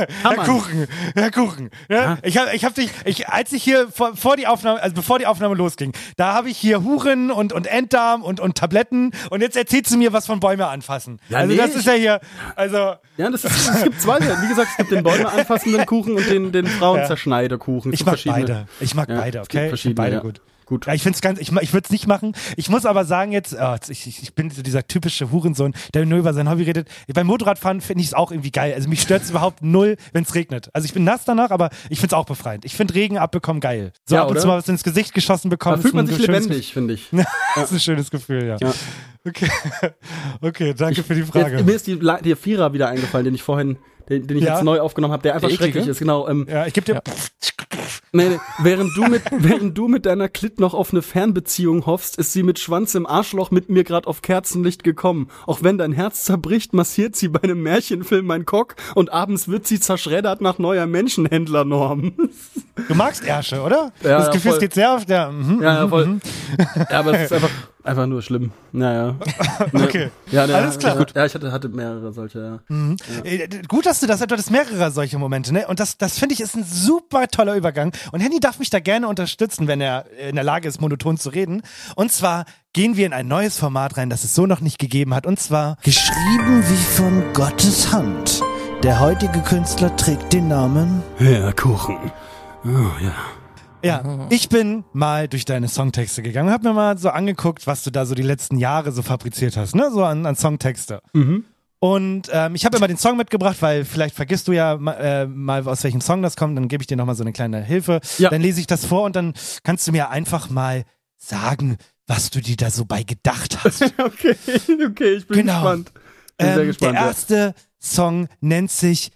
Herr Kuchen. Ja? Ich hab dich, als ich hier bevor die Aufnahme losging, da habe ich hier Huren und Enddarm und Tabletten und jetzt erzählst du mir was von Bäume anfassen. Ja, also das ist ja hier, Ja, es gibt zwei. Wie gesagt, es gibt den Bäume anfassenden Kuchen und den Frauenzerschneiderkuchen. Ich mag beide, okay? Ich finde beide gut. Ja, ich würde es nicht machen. Ich muss aber sagen jetzt, ich bin so dieser typische Hurensohn, der nur über sein Hobby redet. Beim Motorradfahren finde ich es auch irgendwie geil. Also mich stört es überhaupt null, wenn es regnet. Also ich bin nass danach, aber ich finde es auch befreiend. Ich finde Regen abbekommen geil. So ja, ab und zu mal was ins Gesicht geschossen bekommen. Da fühlt man sich lebendig, finde ich. Das ist ein schönes Gefühl, ja. Okay, danke für die Frage. Mir ist der Vierer wieder eingefallen, den ich jetzt neu aufgenommen habe, der einfach schrecklich ist. Genau. Ich gebe dir... Ja. Nee, während du mit deiner Klit noch auf eine Fernbeziehung hoffst, ist sie mit Schwanz im Arschloch mit mir gerade auf Kerzenlicht gekommen. Auch wenn dein Herz zerbricht, massiert sie bei einem Märchenfilm mein Cock und abends wird sie zerschreddert nach neuer Menschenhändlernorm. Du magst Ärsche, oder? Ja, das Gefühl geht sehr auf der... Ja, voll. Ja, aber es ist einfach nur schlimm. Naja. Okay. Ja, alles klar. Gut. Ja, ich hatte mehrere solche. Ja. Gut, dass du das hattest, mehrere solche Momente, ne? Und das finde ich ist ein super toller Übergang. Und Henny darf mich da gerne unterstützen, wenn er in der Lage ist, monoton zu reden. Und zwar gehen wir in ein neues Format rein, das es so noch nicht gegeben hat. Und zwar geschrieben wie von Gottes Hand. Der heutige Künstler trägt den Namen Herr Kuchen. Oh, ja. Ja, ich bin mal durch deine Songtexte gegangen und hab mir mal so angeguckt, was du da so die letzten Jahre so fabriziert hast, ne? So an Songtexte. Und ich habe immer den Song mitgebracht, weil vielleicht vergisst du ja mal aus welchem Song das kommt, dann gebe ich dir nochmal so eine kleine Hilfe. Ja. Dann lese ich das vor und dann kannst du mir einfach mal sagen, was du dir da so bei gedacht hast. Okay, ich bin gespannt. Bin sehr gespannt. Der erste Song nennt sich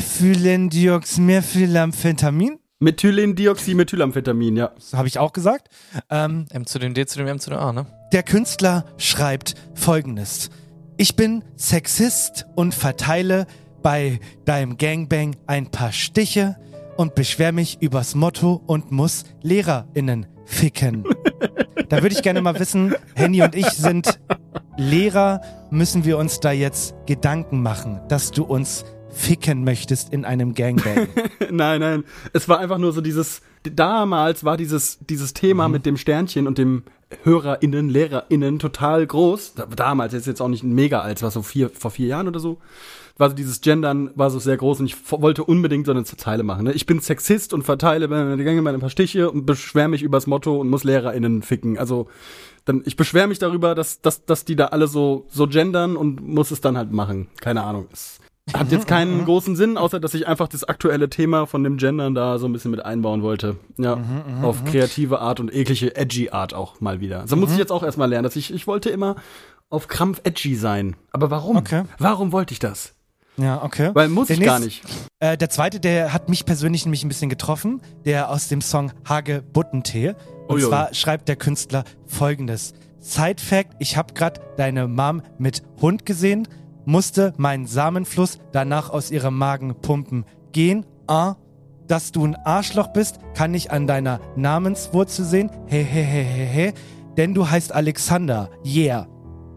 Methylendiamphetamin. Methylenmethylamphetamin, ja. Das habe ich auch gesagt. M zu dem D zu dem M zu dem A, ne? Der Künstler schreibt Folgendes. Ich bin Sexist und verteile bei deinem Gangbang ein paar Stiche und beschwer mich übers Motto und muss LehrerInnen ficken. Da würde ich gerne mal wissen, Henny und ich sind Lehrer, müssen wir uns da jetzt Gedanken machen, dass du uns ficken möchtest in einem Gangbang? Nein. Es war einfach nur so damals war dieses Thema mit dem Sternchen und dem HörerInnen, LehrerInnen total groß. Damals, ist jetzt auch nicht mega alt, es war so vor 4 Jahren oder so. War so dieses Gendern, war so sehr groß und ich wollte unbedingt so eine Zeile machen. Ne? Ich bin Sexist und verteile ein paar Stiche und beschwere mich übers Motto und muss LehrerInnen ficken. Also ich beschwere mich darüber, dass die da alle so gendern und muss es dann halt machen. Keine Ahnung. Es hat jetzt keinen großen Sinn, außer dass ich einfach das aktuelle Thema von dem Gendern da so ein bisschen mit einbauen wollte. Ja, auf kreative Art und eklige, edgy Art auch mal wieder. So muss ich jetzt auch erstmal lernen, dass ich wollte immer auf Krampf edgy sein. Aber warum? Okay. Warum wollte ich das? Ja, okay. Weil muss ich gar nicht. Der zweite, der hat mich persönlich nämlich ein bisschen getroffen, der aus dem Song Hage Buttentee. Und zwar schreibt der Künstler Folgendes. Side Fact, ich habe gerade deine Mom mit Hund gesehen, musste meinen Samenfluss danach aus ihrem Magen pumpen. Gehen, dass du ein Arschloch bist, kann ich an deiner Namenswurzel sehen. He, denn du heißt Alexander. Yeah.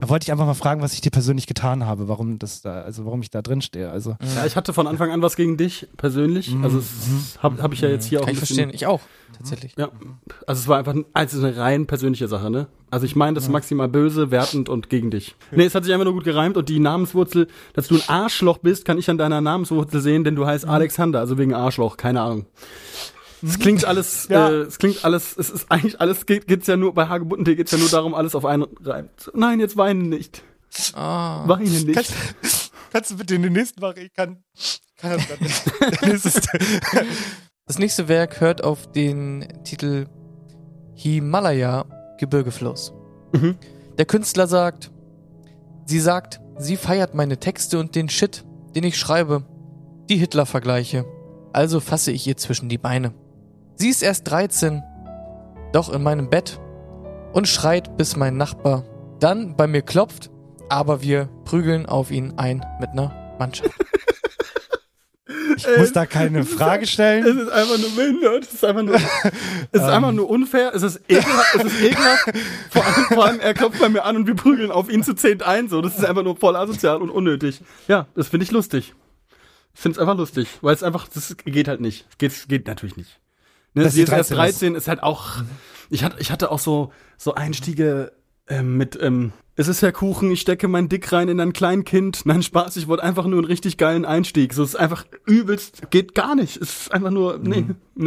Da wollte ich einfach mal fragen, was ich dir persönlich getan habe, warum ich da drin stehe. Also. Ja, ich hatte von Anfang an was gegen dich, persönlich. Also hab ich ja jetzt hier auch Kann ich verstehen, ich auch, tatsächlich. Ja, also es war einfach eine rein persönliche Sache, ne? Also ich meine das maximal böse, wertend und gegen dich. Nee, es hat sich einfach nur gut gereimt und die Namenswurzel, dass du ein Arschloch bist, kann ich an deiner Namenswurzel sehen, denn du heißt Alexander, also wegen Arschloch, keine Ahnung. Es klingt alles, es ist eigentlich alles, geht's ja nur, bei Hagebuttentee geht's ja nur darum, alles auf einen reimt. Nein, jetzt weine nicht. Weine nicht. Kannst du bitte in den nächsten machen? Ich kann das gerade nicht. Das nächste Werk hört auf den Titel Himalaya Gebirgefluss. Der Künstler sagt, sie feiert meine Texte und den Shit, den ich schreibe, die Hitler-Vergleiche. Also fasse ich ihr zwischen die Beine. Sie ist erst 13, doch in meinem Bett und schreit, bis mein Nachbar dann bei mir klopft, aber wir prügeln auf ihn ein mit einer Mannschaft. Ich muss da keine Frage stellen. Es ist einfach nur behindert. Es ist einfach nur unfair. Es ist ekelhaft. Vor allem, er klopft bei mir an und wir prügeln auf ihn zu 10 ein. So, das ist einfach nur voll asozial und unnötig. Ja, das finde ich lustig. Ich finde es einfach lustig, weil es einfach, das geht halt nicht. Geht natürlich nicht. Ne, sie ist erst 13, ist halt auch, ich hatte auch so Einstiege mit, es ist ja Kuchen, ich stecke mein Dick rein in ein Kleinkind. Nein, Spaß, ich wollte einfach nur einen richtig geilen Einstieg. So, es ist einfach übelst, geht gar nicht. Es ist einfach nur, nee.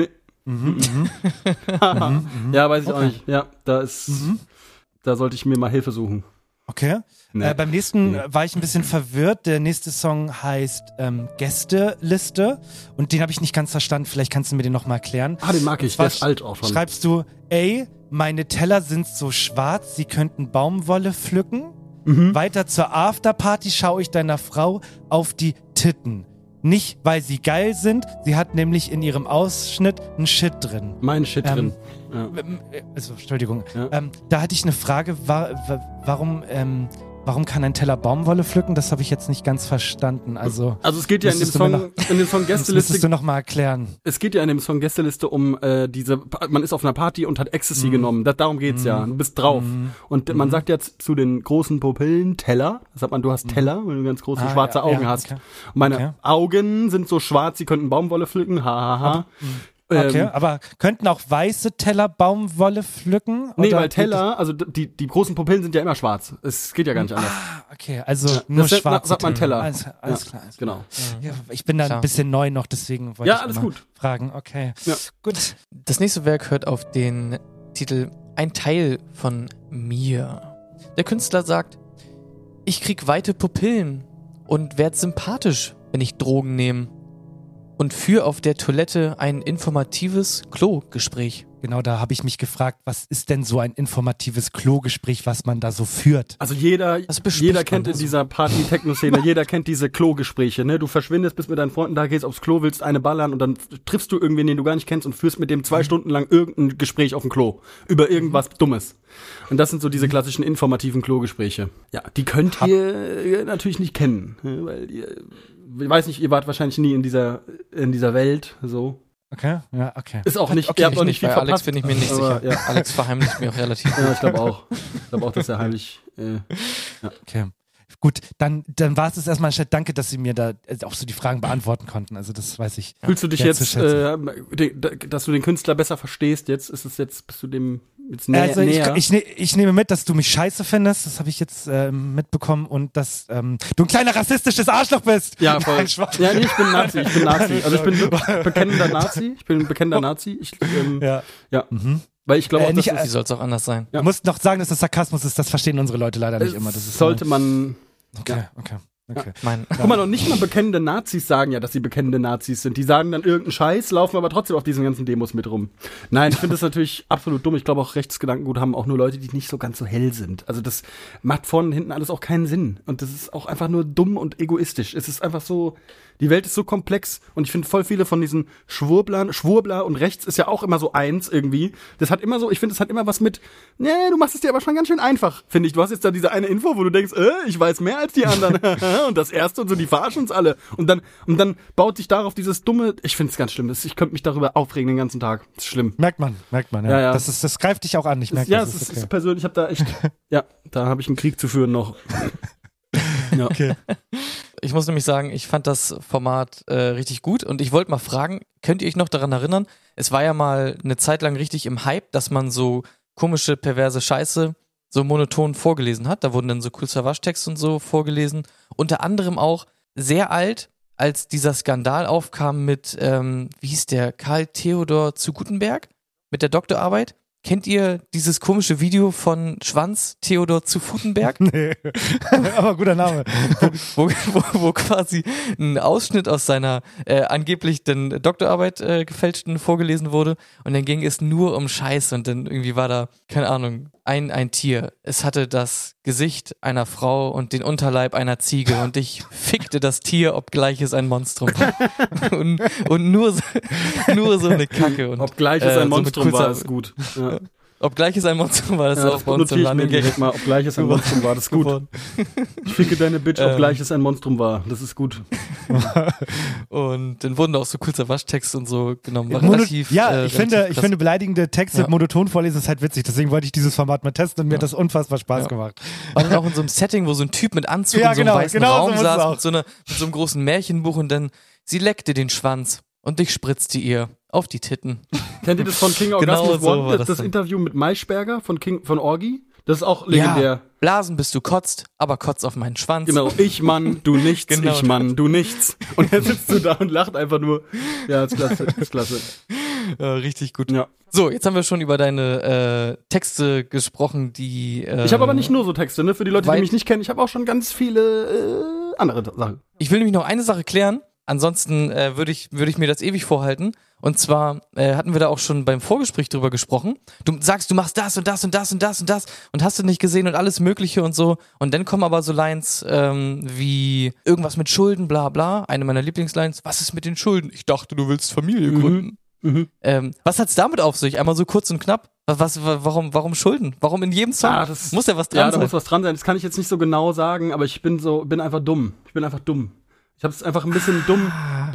Ja, weiß ich auch nicht. Ja, da sollte ich mir mal Hilfe suchen. Okay. Nee. Beim nächsten war ich ein bisschen verwirrt. Der nächste Song heißt Gästeliste und den habe ich nicht ganz verstanden. Vielleicht kannst du mir den nochmal erklären. Den mag ich, der ist alt auch schon. Schreibst du, ey, meine Teller sind so schwarz, sie könnten Baumwolle pflücken. Weiter zur Afterparty schaue ich deiner Frau auf die Titten. Nicht, weil sie geil sind, sie hat nämlich in ihrem Ausschnitt einen Shit drin. Mein Shit drin. Ja. Also, Entschuldigung. Ja. Da hatte ich eine Frage, warum kann ein Teller Baumwolle pflücken? Das habe ich jetzt nicht ganz verstanden. Also es geht ja in dem Song Gästeliste. Das müsstest du noch mal erklären. Es geht ja in dem Song Gästeliste um man ist auf einer Party und hat Ecstasy genommen. Darum geht's ja. Du bist drauf. Und man sagt jetzt zu den großen Pupillen Teller. Das sagt man, du hast Teller, wenn du ganz große schwarze Augen hast. Okay. Und meine Augen sind so schwarz, sie könnten Baumwolle pflücken. Okay, aber könnten auch weiße Teller Baumwolle pflücken? Nee, weil Teller, also die großen Pupillen sind ja immer schwarz. Es geht ja gar nicht anders. Okay, also nur schwarz. Sagt man Teller. Alles klar. Genau. Ja, ich bin da ein bisschen neu noch, deswegen wollte ich mal fragen. Okay, gut. Das nächste Werk hört auf den Titel Ein Teil von mir. Der Künstler sagt, ich krieg weite Pupillen und werd sympathisch, wenn ich Drogen nehme. Und führe auf der Toilette ein informatives Klogespräch. Genau, da habe ich mich gefragt, was ist denn so ein informatives Klogespräch, was man da so führt? Also jeder kennt in dieser Party-Techno-Szene, jeder kennt diese Klogespräche, ne? Du verschwindest, bist mit deinen Freunden da, gehst aufs Klo, willst eine ballern und dann triffst du irgendwen, den du gar nicht kennst und führst mit dem 2 Stunden lang irgendein Gespräch auf dem Klo. Über irgendwas Dummes. Und das sind so diese klassischen informativen Klogespräche. Ja, die könnt ihr natürlich nicht kennen, weil ich weiß nicht, ihr wart wahrscheinlich nie in dieser Welt, so. Okay, ja, okay. Ist auch nicht, ihr habt auch nicht viel verpasst. Alex bin ich mir nicht sicher. Ja. Alex verheimlicht mir auch relativ. Ja, ich glaube auch. Ich glaube auch, dass er heimlich, ja. Okay. Gut, dann war es erstmal, danke, dass Sie mir da auch so die Fragen beantworten konnten. Also das weiß ich. Fühlst du dich jetzt, dass du den Künstler besser verstehst? Bist du dem jetzt näher? Also ich nehme mit, dass du mich scheiße findest. Das habe ich jetzt mitbekommen und dass du ein kleiner rassistisches Arschloch bist. Ja, voll. Ja, nee, ich bin Nazi. Also ich bin bekennender Nazi. Ja. Weil ich glaube auch, wie soll es auch anders sein? Ja. Du musst noch sagen, dass das Sarkasmus ist. Das verstehen unsere Leute leider nicht immer. Das ist sollte man. Okay. Ja. Guck mal, noch nicht mal bekennende Nazis sagen ja, dass sie bekennende Nazis sind. Die sagen dann irgendeinen Scheiß, laufen aber trotzdem auf diesen ganzen Demos mit rum. Nein, ich finde das natürlich absolut dumm. Ich glaube auch Rechtsgedankengut haben auch nur Leute, die nicht so ganz so hell sind. Also das macht vorne und hinten alles auch keinen Sinn. Und das ist auch einfach nur dumm und egoistisch. Es ist einfach so, die Welt ist so komplex und ich finde voll viele von diesen Schwurbler und rechts ist ja auch immer so eins irgendwie. Das hat immer so, ich finde, es hat immer was mit, nee, du machst es dir aber schon ganz schön einfach, finde ich. Du hast jetzt da diese eine Info, wo du denkst, ich weiß mehr als die anderen. und das erste und so, die verarschen uns alle. Und dann baut sich darauf dieses dumme, ich finde es ganz schlimm, ich könnte mich darüber aufregen den ganzen Tag. Das ist schlimm. Merkt man, ja. Ja. Das greift dich auch an, ich merke das. Ja, es ist persönlich, ich habe da echt, da habe ich einen Krieg zu führen noch. Ja. Okay. Ich muss nämlich sagen, ich fand das Format richtig gut und ich wollte mal fragen, könnt ihr euch noch daran erinnern, es war ja mal eine Zeit lang richtig im Hype, dass man so komische, perverse Scheiße so monoton vorgelesen hat. Da wurden dann so Cool Savage-Texte und so vorgelesen. Unter anderem auch sehr alt, als dieser Skandal aufkam mit, wie hieß der, Karl Theodor zu Gutenberg mit der Doktorarbeit. Kennt ihr dieses komische Video von Schwanz Theodor zu Gutenberg? Nee, aber guter Name. Wo quasi ein Ausschnitt aus seiner angeblich den Doktorarbeit gefälschten vorgelesen wurde und dann ging es nur um Scheiße und dann irgendwie war da, keine Ahnung, ein Tier. Es hatte das Gesicht einer Frau und den Unterleib einer Ziege und ich fickte das Tier, obgleich es ein Monstrum war. und nur so eine Kacke. Und, obgleich es ein Monstrum war, ist gut. Ja. Obgleich es ein Monstrum war, das ist auch bei uns im Running Gag. Obgleich es ein Monstrum war, das ist gut. Ich ficke deine Bitch, obgleich es ein Monstrum war, das ist gut. Und dann wurden auch so kurzer Waschtexte und so genommen. War ich finde beleidigende Texte monoton vorlesen ist halt witzig, deswegen wollte ich dieses Format mal testen und mir hat das unfassbar Spaß gemacht. War dann auch in so einem Setting, wo so ein Typ mit Anzug in so einem weißen Raum saß, mit so einem großen Märchenbuch und dann, sie leckte den Schwanz und ich spritzte ihr auf die Titten. Kennt ihr das von King Orgasmus One? Das Interview mit Maischberger von Orgi? Das ist auch legendär. Ja, Blasen bis du kotzt, aber kotzt auf meinen Schwanz. Genau, ich Mann, du nichts, genau. Ich Mann, du nichts. Und er sitzt so da und lacht einfach nur. Ja, ist klasse. Ja, richtig gut. Ja. So, jetzt haben wir schon über deine Texte gesprochen, die... ich habe aber nicht nur so Texte, ne? Für die Leute, die mich nicht kennen, ich habe auch schon ganz viele andere Sachen. Ich will nämlich noch eine Sache klären. Ansonsten würde ich mir das ewig vorhalten. Und zwar hatten wir da auch schon beim Vorgespräch drüber gesprochen. Du sagst, du machst das und das und das und das und das und hast du nicht gesehen und alles Mögliche und so. Und dann kommen aber so Lines wie irgendwas mit Schulden, bla bla. Eine meiner Lieblingslines. Was ist mit den Schulden? Ich dachte, du willst Familie gründen. Was hat's damit auf sich? Einmal so kurz und knapp. Warum Schulden? Warum in jedem Song? Muss ja was dran sein? Ja, da muss was dran sein. Das kann ich jetzt nicht so genau sagen, aber ich bin einfach dumm. Ich hab's einfach ein bisschen dumm,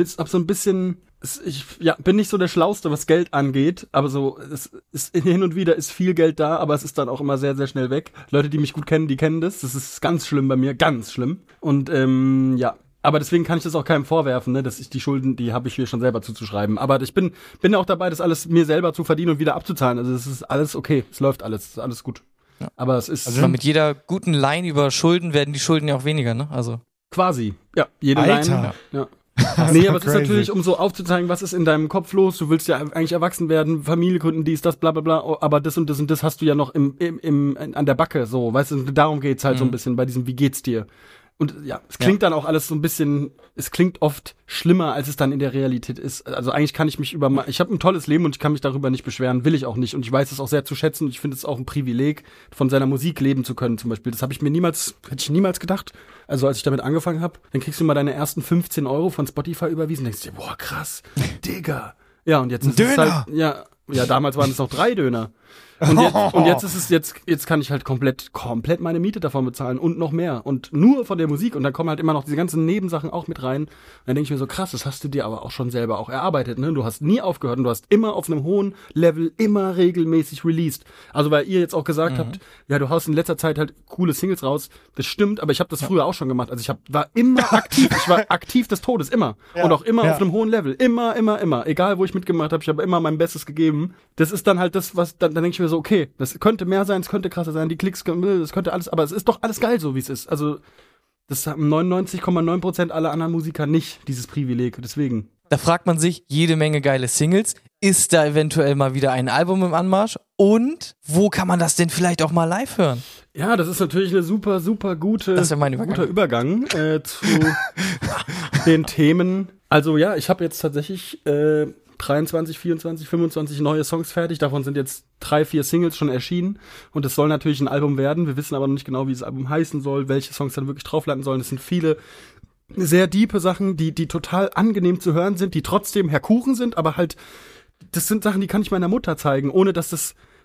bin nicht so der Schlauste, was Geld angeht, aber so, es ist hin und wieder ist viel Geld da, aber es ist dann auch immer sehr, sehr schnell weg. Leute, die mich gut kennen, die kennen das. Das ist ganz schlimm bei mir, ganz schlimm. Und, aber deswegen kann ich das auch keinem vorwerfen, ne, dass ich die Schulden, die habe ich mir schon selber zuzuschreiben. Aber ich bin ja auch dabei, das alles mir selber zu verdienen und wieder abzuzahlen. Also es ist alles okay, es läuft alles, es ist alles gut. Ja. Aber es ist... Also mit jeder guten Line über Schulden werden die Schulden ja auch weniger, ne? Also... Quasi, ja, jede Line. Ja. Nee, aber es ist natürlich, um so aufzuzeigen, was ist in deinem Kopf los, du willst ja eigentlich erwachsen werden, Familie gründen, dies, das, bla bla bla, aber das und das und das hast du ja noch an der Backe, so, weißt du, darum geht's halt so ein bisschen bei diesem, wie geht's dir? Und ja, es klingt dann auch alles so ein bisschen, es klingt oft schlimmer, als es dann in der Realität ist. Also eigentlich kann ich mich ich habe ein tolles Leben und ich kann mich darüber nicht beschweren, will ich auch nicht. Und ich weiß es auch sehr zu schätzen und ich finde es auch ein Privileg, von seiner Musik leben zu können zum Beispiel. Das hätte ich niemals gedacht. Also als ich damit angefangen habe, dann kriegst du mal deine ersten 15 € von Spotify überwiesen, denkst dir, boah, krass, Digga. Ja, und jetzt ist es halt, ja, damals waren es noch 3 Döner. Und jetzt ist es, jetzt kann ich halt komplett meine Miete davon bezahlen und noch mehr. Und nur von der Musik. Und dann kommen halt immer noch diese ganzen Nebensachen auch mit rein. Und dann denke ich mir so, krass, das hast du dir aber auch schon selber auch erarbeitet, ne? Du hast nie aufgehört und du hast immer auf einem hohen Level immer regelmäßig released. Also weil ihr jetzt auch gesagt habt, ja, du haust in letzter Zeit halt coole Singles raus. Das stimmt, aber ich habe das früher auch schon gemacht. Also war immer aktiv. Ich war aktiv des Todes, immer. Ja. Und auch immer auf einem hohen Level. Immer. Egal, wo ich mitgemacht habe, ich habe immer mein Bestes gegeben. Das ist dann halt das, was, dann denke ich mir so, okay, das könnte mehr sein, es könnte krasser sein, die Klicks, das könnte alles, aber es ist doch alles geil, so wie es ist. Also, das haben 99,9% aller anderen Musiker nicht, dieses Privileg, deswegen. Da fragt man sich, jede Menge geile Singles, ist da eventuell mal wieder ein Album im Anmarsch und wo kann man das denn vielleicht auch mal live hören? Ja, das ist natürlich eine super, super guter Übergang zu den Themen. Also ja, ich habe jetzt tatsächlich 23, 24, 25 neue Songs fertig. Davon sind jetzt 3, 4 Singles schon erschienen. Und es soll natürlich ein Album werden. Wir wissen aber noch nicht genau, wie das Album heißen soll, welche Songs dann wirklich drauf landen sollen. Es sind viele sehr diepe Sachen, die total angenehm zu hören sind, die trotzdem Herr Kuchen sind, aber halt, das sind Sachen, die kann ich meiner Mutter zeigen, ohne dass das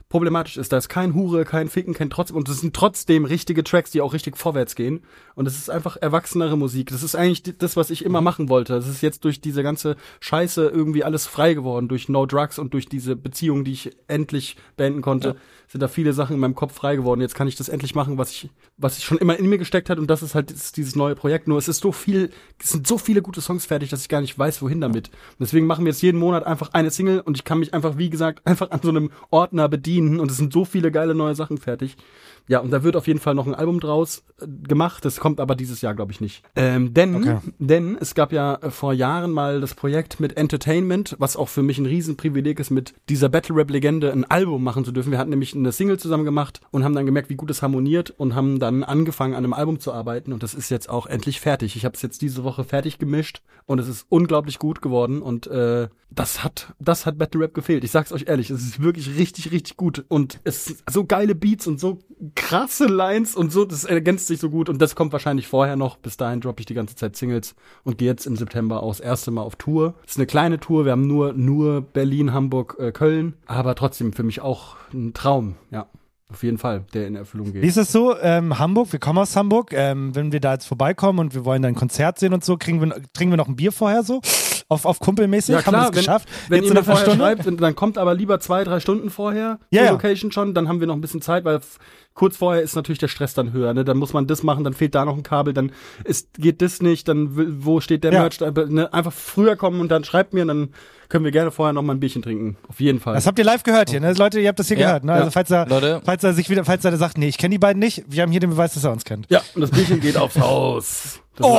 problematisch ist. Da ist kein Hure, kein Ficken, kein Trotzdem. Und es sind trotzdem richtige Tracks, die auch richtig vorwärts gehen. Und es ist einfach erwachsenere Musik. Das ist eigentlich das, was ich immer machen wollte. Das ist jetzt durch diese ganze Scheiße irgendwie alles frei geworden. Durch No Drugs und durch diese Beziehung, die ich endlich beenden konnte, sind da viele Sachen in meinem Kopf frei geworden. Jetzt kann ich das endlich machen, was ich schon immer in mir gesteckt hat. Und das ist halt dieses neue Projekt. Nur es sind so viele gute Songs fertig, dass ich gar nicht weiß, wohin damit. Und deswegen machen wir jetzt jeden Monat einfach eine Single und ich kann mich einfach, wie gesagt, einfach an so einem Ordner bedienen und es sind so viele geile neue Sachen fertig. Ja, und da wird auf jeden Fall noch ein Album draus gemacht. Das kommt aber dieses Jahr, glaube ich, nicht. Denn es gab ja vor Jahren mal das Projekt mit Entertainment, was auch für mich ein Riesenprivileg ist, mit dieser Battle-Rap-Legende ein Album machen zu dürfen. Wir hatten nämlich eine Single zusammen gemacht und haben dann gemerkt, wie gut es harmoniert und haben dann angefangen, an einem Album zu arbeiten. Und das ist jetzt auch endlich fertig. Ich habe es jetzt diese Woche fertig gemischt und es ist unglaublich gut geworden. Und das hat Battle-Rap gefehlt. Ich sag's euch ehrlich, es ist wirklich richtig, richtig gut. Und es sind so geile Beats und so krasse Lines und so, das ergänzt sich so gut und das kommt wahrscheinlich vorher noch. Bis dahin droppe ich die ganze Zeit Singles und gehe jetzt im September auch das erste Mal auf Tour. Das ist eine kleine Tour, wir haben nur Berlin, Hamburg, Köln, aber trotzdem für mich auch ein Traum, ja. Auf jeden Fall, der in Erfüllung geht. Wie ist es so, Hamburg, wir kommen aus Hamburg, wenn wir da jetzt vorbeikommen und wir wollen dann ein Konzert sehen und so, trinken wir noch ein Bier vorher so? Auf kumpelmäßig? Ja, klar, haben wir es geschafft? Wenn jetzt ihr mir vorher schreibt, dann kommt aber lieber 2-3 Stunden vorher zur Location schon, dann haben wir noch ein bisschen Zeit, weil kurz vorher ist natürlich der Stress dann höher, ne? Dann muss man das machen, dann fehlt da noch ein Kabel, dann geht das nicht, dann wo steht der Merch? Ne? Einfach früher kommen und dann schreibt mir und dann können wir gerne vorher noch mal ein Bierchen trinken. Auf jeden Fall. Das habt ihr live gehört hier, ne? Leute, ihr habt das hier gehört, ne? Also falls er sagt, nee, ich kenne die beiden nicht, wir haben hier den Beweis, dass er uns kennt. Ja, und das Bierchen geht aufs Haus. Oh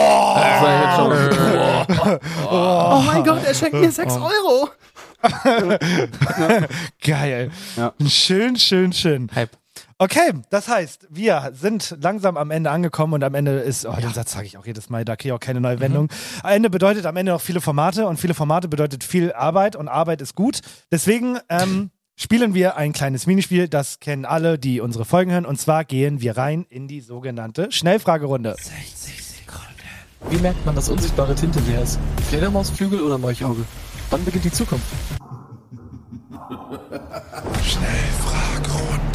mein Gott, er schenkt mir 6 Euro. Geil. Ja. Schön. Hype. Okay, das heißt, wir sind langsam am Ende angekommen und am Ende ist, den Satz sage ich auch jedes Mal, da kriege ich auch keine neue Wendung. Ende bedeutet am Ende noch viele Formate und viele Formate bedeutet viel Arbeit und Arbeit ist gut. Deswegen spielen wir ein kleines Minispiel, das kennen alle, die unsere Folgen hören, und zwar gehen wir rein in die sogenannte Schnellfragerunde. 60 Sekunden. Wie merkt man, dass unsichtbare Tinte leer ist? Fledermausflügel oder Molchauge? Wann beginnt die Zukunft? Schnellfragerunde.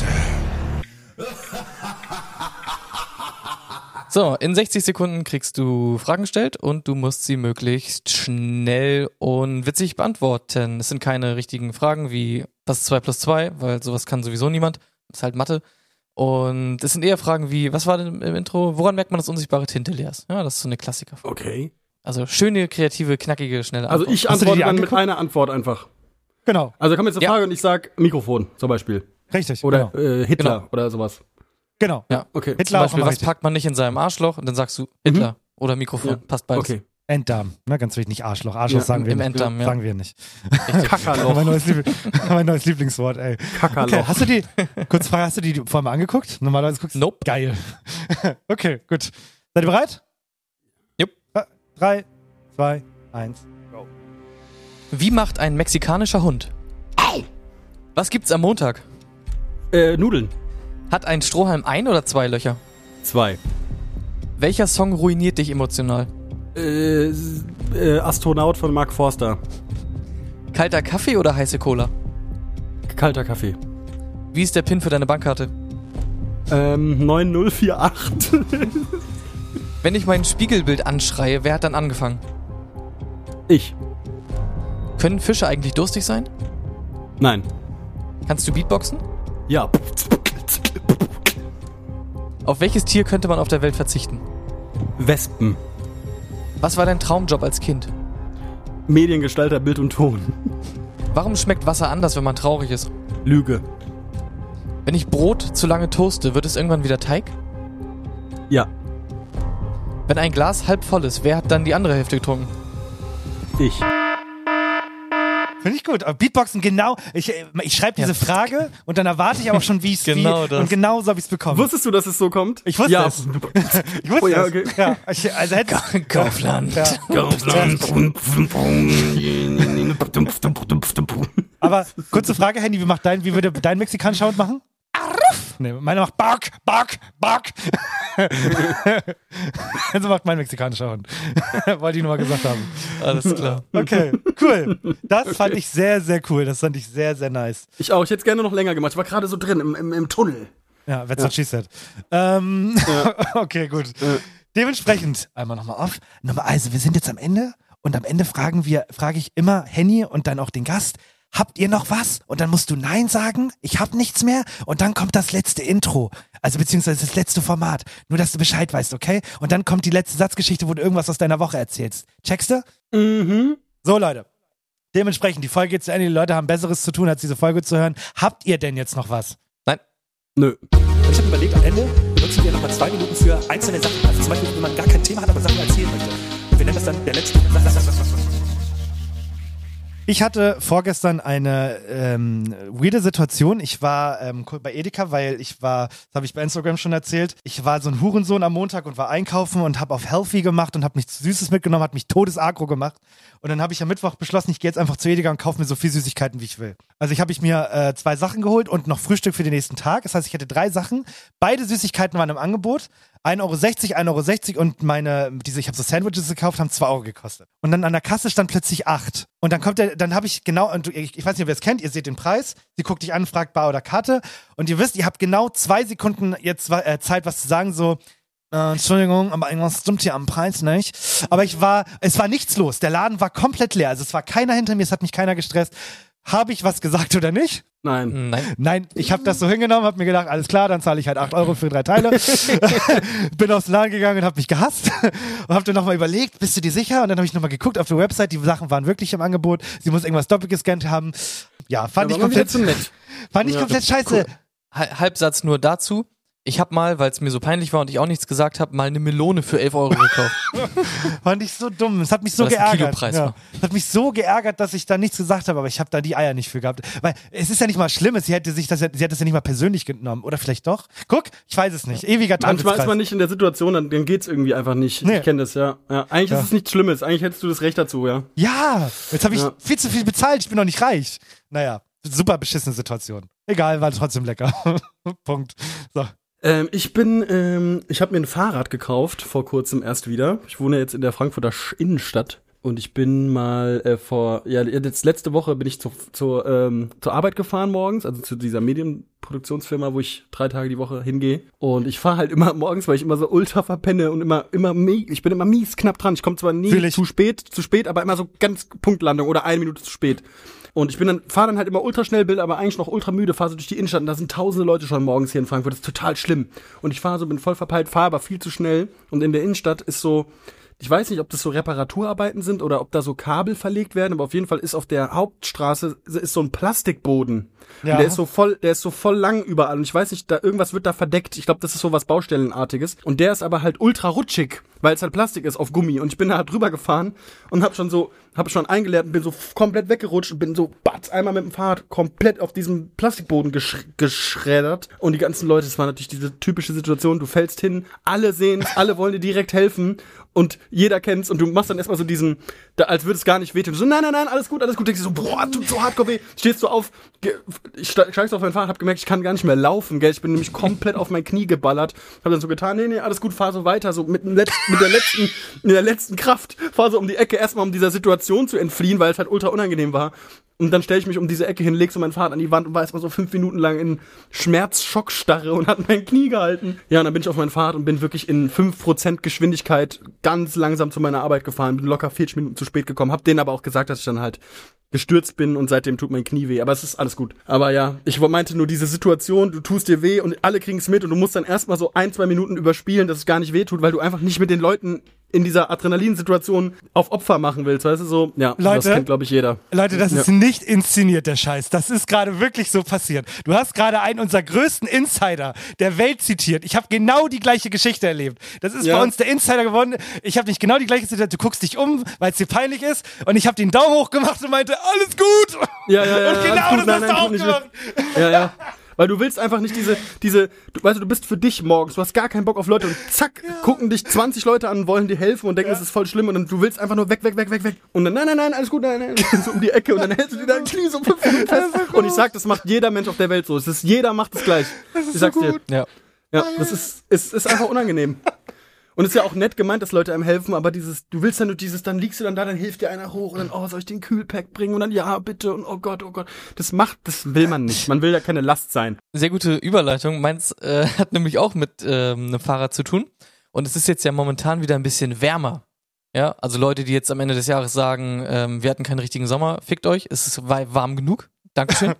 So, in 60 Sekunden kriegst du Fragen gestellt und du musst sie möglichst schnell und witzig beantworten. Es sind keine richtigen Fragen wie was ist 2 + 2, weil sowas kann sowieso niemand. Das ist halt Mathe. Und es sind eher Fragen wie, was war denn im Intro? Woran merkt man, dass unsichtbare Tinte leer ist? Ja, das ist so eine Klassikerfrage. Okay. Also schöne, kreative, knackige, schnelle Antwort. Also ich antworte dann mit einer Antwort einfach. Genau. Also kommt jetzt eine Frage und ich sag Mikrofon zum Beispiel. Richtig. Oder Hitler oder sowas. Genau. Ja, okay. Hitler zum Beispiel, was packt man nicht in seinem Arschloch? Und dann sagst du Hitler oder Mikrofon. Passt beides. Okay. Enddarm. Na, ganz wichtig, nicht Arschloch. Arschloch sagen wir im nicht. Enddarm, ja. Sagen wir nicht. Kackerloch. mein neues Lieblingswort, ey. Kackerloch. Okay, hast du die vorher mal angeguckt? Normalerweise guckst du. Nope. Geil. Okay, gut. Seid ihr bereit? Jupp. 3, 2, 1, go. Wie macht ein mexikanischer Hund? Was gibt's am Montag? Nudeln. Hat ein Strohhalm 1 oder 2 Löcher? 2. Welcher Song ruiniert dich emotional? Astronaut von Mark Forster. Kalter Kaffee oder heiße Cola? Kalter Kaffee. Wie ist der PIN für deine Bankkarte? 9048. Wenn ich mein Spiegelbild anschreie, wer hat dann angefangen? Ich. Können Fische eigentlich durstig sein? Nein. Kannst du Beatboxen? Ja. Auf welches Tier könnte man auf der Welt verzichten? Wespen. Was war dein Traumjob als Kind? Mediengestalter, Bild und Ton. Warum schmeckt Wasser anders, wenn man traurig ist? Lüge. Wenn ich Brot zu lange toaste, wird es irgendwann wieder Teig? Ja. Wenn ein Glas halb voll ist, wer hat dann die andere Hälfte getrunken? Ich. Finde ich gut. Aber Beatboxen, genau. Ich schreibe diese Frage und dann erwarte ich aber schon, wie es genau und genau so habe ich es bekommen. Wusstest du, dass es so kommt? Ich wusste es. Ich wusste es. Okay. Ja, also hätte Kaufland. Ja. Aber kurze Frage, Handy, wie würde dein mexikanischer Hund machen? Nee, meine macht Bark, Bark, Bark. So macht mein mexikanischer Hund. Wollte ich nur mal gesagt haben. Alles klar. Okay, cool. Das fand ich sehr, sehr cool. Das fand ich sehr, sehr nice. Ich auch. Ich hätte es gerne noch länger gemacht. Ich war gerade so drin im Tunnel. Ja, that's what she said. Okay, gut. Dementsprechend, einmal nochmal auf. Also, wir sind jetzt am Ende und am Ende frage ich immer Henny und dann auch den Gast, habt ihr noch was? Und dann musst du Nein sagen, ich hab nichts mehr und dann kommt das letzte Intro, also beziehungsweise das letzte Format, nur dass du Bescheid weißt, okay? Und dann kommt die letzte Satzgeschichte, wo du irgendwas aus deiner Woche erzählst. Checkst du? Mhm. So, Leute. Dementsprechend, die Folge geht zu Ende, die Leute haben Besseres zu tun, als diese Folge zu hören. Habt ihr denn jetzt noch was? Nein. Nö. Ich habe überlegt, am Ende benutzen wir nochmal 2 Minuten für einzelne Sachen. Also zum Beispiel, wenn man gar kein Thema hat, aber Sachen erzählen möchte. Und wir nennen das dann der letzte. Ich hatte vorgestern eine weirde Situation. Ich war bei Edeka, weil das habe ich bei Instagram schon erzählt, ich war so ein Hurensohn am Montag und war einkaufen und habe auf Healthy gemacht und habe nichts Süßes mitgenommen, hat mich todesagro gemacht. Und dann habe ich am Mittwoch beschlossen, ich gehe jetzt einfach zu Edeka und kaufe mir so viel Süßigkeiten, wie ich will. Also habe ich mir 2 Sachen geholt und noch Frühstück für den nächsten Tag. Das heißt, ich hatte 3 Sachen. Beide Süßigkeiten waren im Angebot. 1,60 € und ich habe so Sandwiches gekauft, haben 2 € gekostet. Und dann an der Kasse stand plötzlich 8. Und dann dann habe ich genau, und ich weiß nicht, ob ihr es kennt, ihr seht den Preis, sie guckt dich an, fragt Bar oder Karte und ihr wisst, ihr habt genau 2 Sekunden jetzt Zeit, was zu sagen, so, Entschuldigung, aber irgendwas stimmt hier am Preis nicht. Aber es war nichts los, der Laden war komplett leer, also es war keiner hinter mir, es hat mich keiner gestresst. Habe ich was gesagt oder nicht? Nein, ich habe das so hingenommen, habe mir gedacht, alles klar, dann zahle ich halt 8 € für 3 Teile. Bin aus dem Laden gegangen und habe mich gehasst und habe dann nochmal überlegt, bist du dir sicher? Und dann habe ich nochmal geguckt auf der Website, die Sachen waren wirklich im Angebot, sie muss irgendwas doppelt gescannt haben. Ja, fand ich komplett scheiße. Halbsatz nur dazu. Ich habe mal, weil es mir so peinlich war und ich auch nichts gesagt habe, mal eine Melone für 11 € gekauft. Fand ich so dumm. Es hat mich so geärgert. Ja. Es hat mich so geärgert, dass ich da nichts gesagt habe, aber ich habe da die Eier nicht für gehabt. Weil es ist ja nicht mal schlimm, sie hat das ja nicht mal persönlich genommen. Oder vielleicht doch? Guck, ich weiß es nicht. Ewiger Teufelskreis. Manchmal ist man nicht in der Situation, dann geht's irgendwie einfach nicht. Nee. Ich kenne das, ja. Eigentlich ist es nichts Schlimmes. Eigentlich hättest du das Recht dazu, ja. Ja, jetzt habe ich viel zu viel bezahlt. Ich bin noch nicht reich. Naja, super beschissene Situation. Egal, war trotzdem lecker. Punkt. So. Ich habe mir ein Fahrrad gekauft, vor kurzem erst wieder. Ich wohne jetzt in der Frankfurter Innenstadt und ich bin mal jetzt letzte Woche bin ich zur Arbeit gefahren morgens, also zu dieser Medienproduktionsfirma, wo ich 3 Tage die Woche hingehe. Und ich fahre halt immer morgens, weil ich immer so ultra verpenne und ich bin immer mies knapp dran. Ich komme zwar nie zu spät, aber immer so ganz Punktlandung oder 1 Minute zu spät. Und ich fahre dann halt immer ultra schnell, bin aber eigentlich noch ultra müde, fahre so durch die Innenstadt und da sind tausende Leute schon morgens hier in Frankfurt. Das ist total schlimm. Und ich bin voll verpeilt, fahre aber viel zu schnell. Und in der Innenstadt ist so, ich weiß nicht, ob das so Reparaturarbeiten sind oder ob da so Kabel verlegt werden, aber auf jeden Fall ist auf der Hauptstraße ist so ein Plastikboden. Ja. Und der ist so voll lang überall und ich weiß nicht, irgendwas wird da verdeckt. Ich glaube, das ist so was Baustellenartiges. Und der ist aber halt ultra rutschig, weil es halt Plastik ist auf Gummi. Und ich bin da halt drüber gefahren und hab schon eingeleert und bin so komplett weggerutscht und bin so einmal mit dem Fahrrad komplett auf diesem Plastikboden geschreddert. Und die ganzen Leute, es war natürlich diese typische Situation, du fällst hin, alle sehen's, alle wollen dir direkt helfen. Und jeder kennt's und du machst dann erstmal so als würde es gar nicht wehtun. So, nein, alles gut. Denkst du so, boah, tut so hardcore weh. Stehst du auf, ich steigst auf mein Fahrrad, hab gemerkt, ich kann gar nicht mehr laufen, gell. Ich bin nämlich komplett auf mein Knie geballert. Hab dann so getan, nee, alles gut, fahr so weiter, so mit der letzten Kraft. Fahr so um die Ecke, erstmal um dieser Situation zu entfliehen, weil es halt ultra unangenehm war. Und dann stelle ich mich um diese Ecke hin, leg so mein Fahrrad an die Wand und war erstmal so 5 Minuten lang in Schmerzschockstarre und hat mein Knie gehalten. Ja, und dann bin ich auf mein Fahrrad und bin wirklich in 5% Geschwindigkeit ganz langsam zu meiner Arbeit gefahren, bin locker 40 Minuten zu spät gekommen, hab denen aber auch gesagt, dass ich dann halt gestürzt bin und seitdem tut mein Knie weh, aber es ist alles gut. Aber ja, ich meinte nur diese Situation, du tust dir weh und alle kriegen's mit und du musst dann erstmal so 1-2 Minuten überspielen, dass es gar nicht weh tut, weil du einfach nicht mit den Leuten in dieser Adrenalinsituation auf Opfer machen willst, weißt du, so, ja, Leute, das kennt, glaube ich, jeder. Leute, das ist nicht inszeniert, der Scheiß. Das ist gerade wirklich so passiert. Du hast gerade einen unserer größten Insider der Welt zitiert. Ich habe genau die gleiche Geschichte erlebt. Das ist bei uns der Insider geworden. Ich habe nicht genau die gleiche Situation. Du guckst dich um, weil es dir peinlich ist und ich habe den Daumen hoch gemacht und meinte, alles gut. Ja. Und genau das hast du auch gemacht. Ja. Weil du willst einfach nicht du bist für dich morgens, du hast gar keinen Bock auf Leute und zack, gucken dich 20 Leute an, wollen dir helfen und denken, es ist voll schlimm und dann, du willst einfach nur weg. Und dann, nein, alles gut, nein, so um die Ecke und dann hältst du dir dein Knie so 5 Minuten fest. Und ich sag, das macht jeder Mensch auf der Welt so. Jeder macht es gleich. Ich sag's dir. Ja, das ist einfach unangenehm. Und es ist ja auch nett gemeint, dass Leute einem helfen, aber du willst dann nur dann liegst du dann da, dann hilft dir einer hoch und dann, soll ich den Kühlpack bringen und dann, ja, bitte und oh Gott. Das will man nicht. Man will ja keine Last sein. Sehr gute Überleitung. Meins hat nämlich auch mit einem Fahrrad zu tun. Und es ist jetzt ja momentan wieder ein bisschen wärmer. Ja, also Leute, die jetzt am Ende des Jahres sagen, wir hatten keinen richtigen Sommer, fickt euch, es ist warm genug. Dankeschön.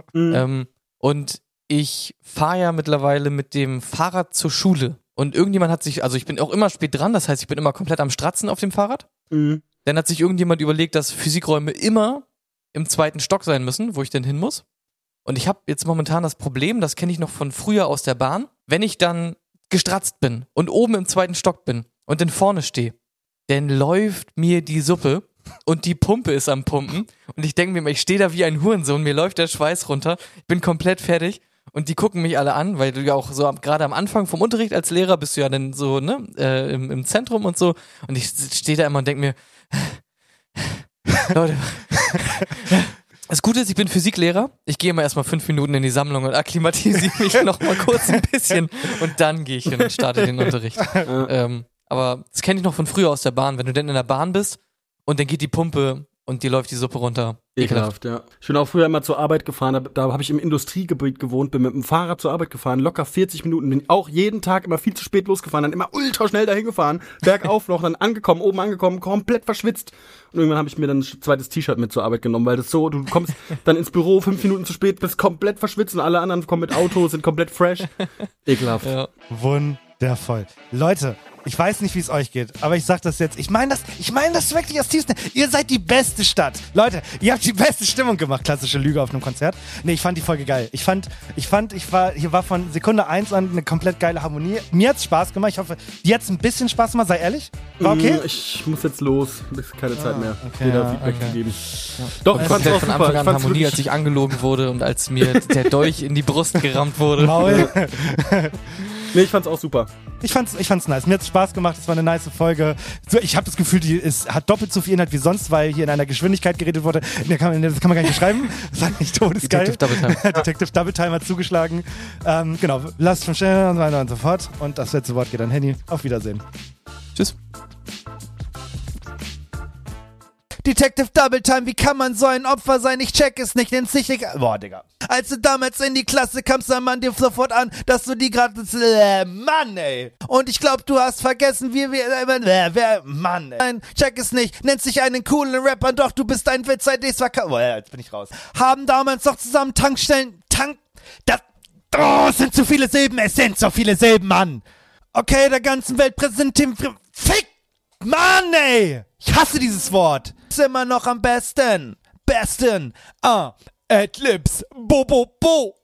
Und ich fahre ja mittlerweile mit dem Fahrrad zur Schule. Und irgendjemand hat sich, also ich bin auch immer spät dran, das heißt, ich bin immer komplett am Stratzen auf dem Fahrrad. Dann hat sich irgendjemand überlegt, dass Physikräume immer im 2. Stock sein müssen, wo ich denn hin muss. Und ich habe jetzt momentan das Problem, das kenne ich noch von früher aus der Bahn, wenn ich dann gestratzt bin und oben im 2. Stock bin und dann vorne stehe, dann läuft mir die Suppe und die Pumpe ist am Pumpen und ich denke mir, ich stehe da wie ein Hurensohn, mir läuft der Schweiß runter, ich bin komplett fertig. Und die gucken mich alle an, weil du ja auch so gerade am Anfang vom Unterricht als Lehrer bist du ja dann so, ne, im Zentrum und so. Und ich stehe da immer und denke mir, Leute, das Gute ist, ich bin Physiklehrer. Ich gehe immer erstmal 5 Minuten in die Sammlung und akklimatisiere mich noch mal kurz ein bisschen. Und dann gehe ich hin und starte den Unterricht. Aber das kenne ich noch von früher aus der Bahn. Wenn du denn in der Bahn bist und dann geht die Pumpe und dir läuft die Suppe runter. Ekelhaft, ja. Ich bin auch früher immer zur Arbeit gefahren, da habe ich im Industriegebiet gewohnt, bin mit dem Fahrrad zur Arbeit gefahren, locker 40 Minuten, bin auch jeden Tag immer viel zu spät losgefahren, dann immer ultra schnell dahin gefahren, bergauf noch, dann oben angekommen, komplett verschwitzt. Und irgendwann habe ich mir dann ein zweites T-Shirt mit zur Arbeit genommen, weil das so, du kommst dann ins Büro 5 Minuten zu spät, bist komplett verschwitzt und alle anderen kommen mit Auto, sind komplett fresh. Ekelhaft. Ja. Wundervoll. Leute, ich weiß nicht, wie es euch geht, aber ich sag das jetzt. Ich meine das wirklich aus tiefstem. Ihr seid die beste Stadt. Leute, ihr habt die beste Stimmung gemacht. Klassische Lüge auf einem Konzert. Nee, ich fand die Folge geil. Hier war von Sekunde 1 an eine komplett geile Harmonie. Mir hat's Spaß gemacht. Ich hoffe, dir hat's ein bisschen Spaß gemacht. Sei ehrlich. War okay? Ich muss jetzt los. Ein bisschen keine Zeit mehr. Okay, Jeder Feedback gegeben. Ja. Doch, ich fand's auch von Anfang an Harmonie, als ich angelogen wurde und als mir der Dolch in die Brust gerammt wurde. Maul. Nee, ich fand's auch super. Ich fand's nice. Mir hat's Spaß gemacht. Es war eine nice Folge. So, ich habe das Gefühl, hat doppelt so viel Inhalt wie sonst, weil hier in einer Geschwindigkeit geredet wurde. Das kann man gar nicht beschreiben. Das ist eigentlich todesgeil. Detective Double Time. Detective Double Time hat zugeschlagen. Genau. Lasst von Stellen und so weiter und so fort. Und das letzte Wort geht an Henny. Auf Wiedersehen. Tschüss. Detective Double Time, wie kann man so ein Opfer sein? Ich check es nicht, denn sicher. Boah, Digga. Als du damals in die Klasse kamst, sah man dir sofort an, dass du die gerade. Mann, ey. Und ich glaub, du hast vergessen, Mann, ey. Nein, check es nicht. Nennt sich einen coolen Rapper, doch du bist ein Witz, seit jetzt bin ich raus. Haben damals doch zusammen Tankstellen. Es sind zu viele Silben, Mann. Okay, der ganzen Welt präsentieren. Fick! Mann, ey! Ich hasse dieses Wort. Ist immer noch am besten. Adlibs. Bo.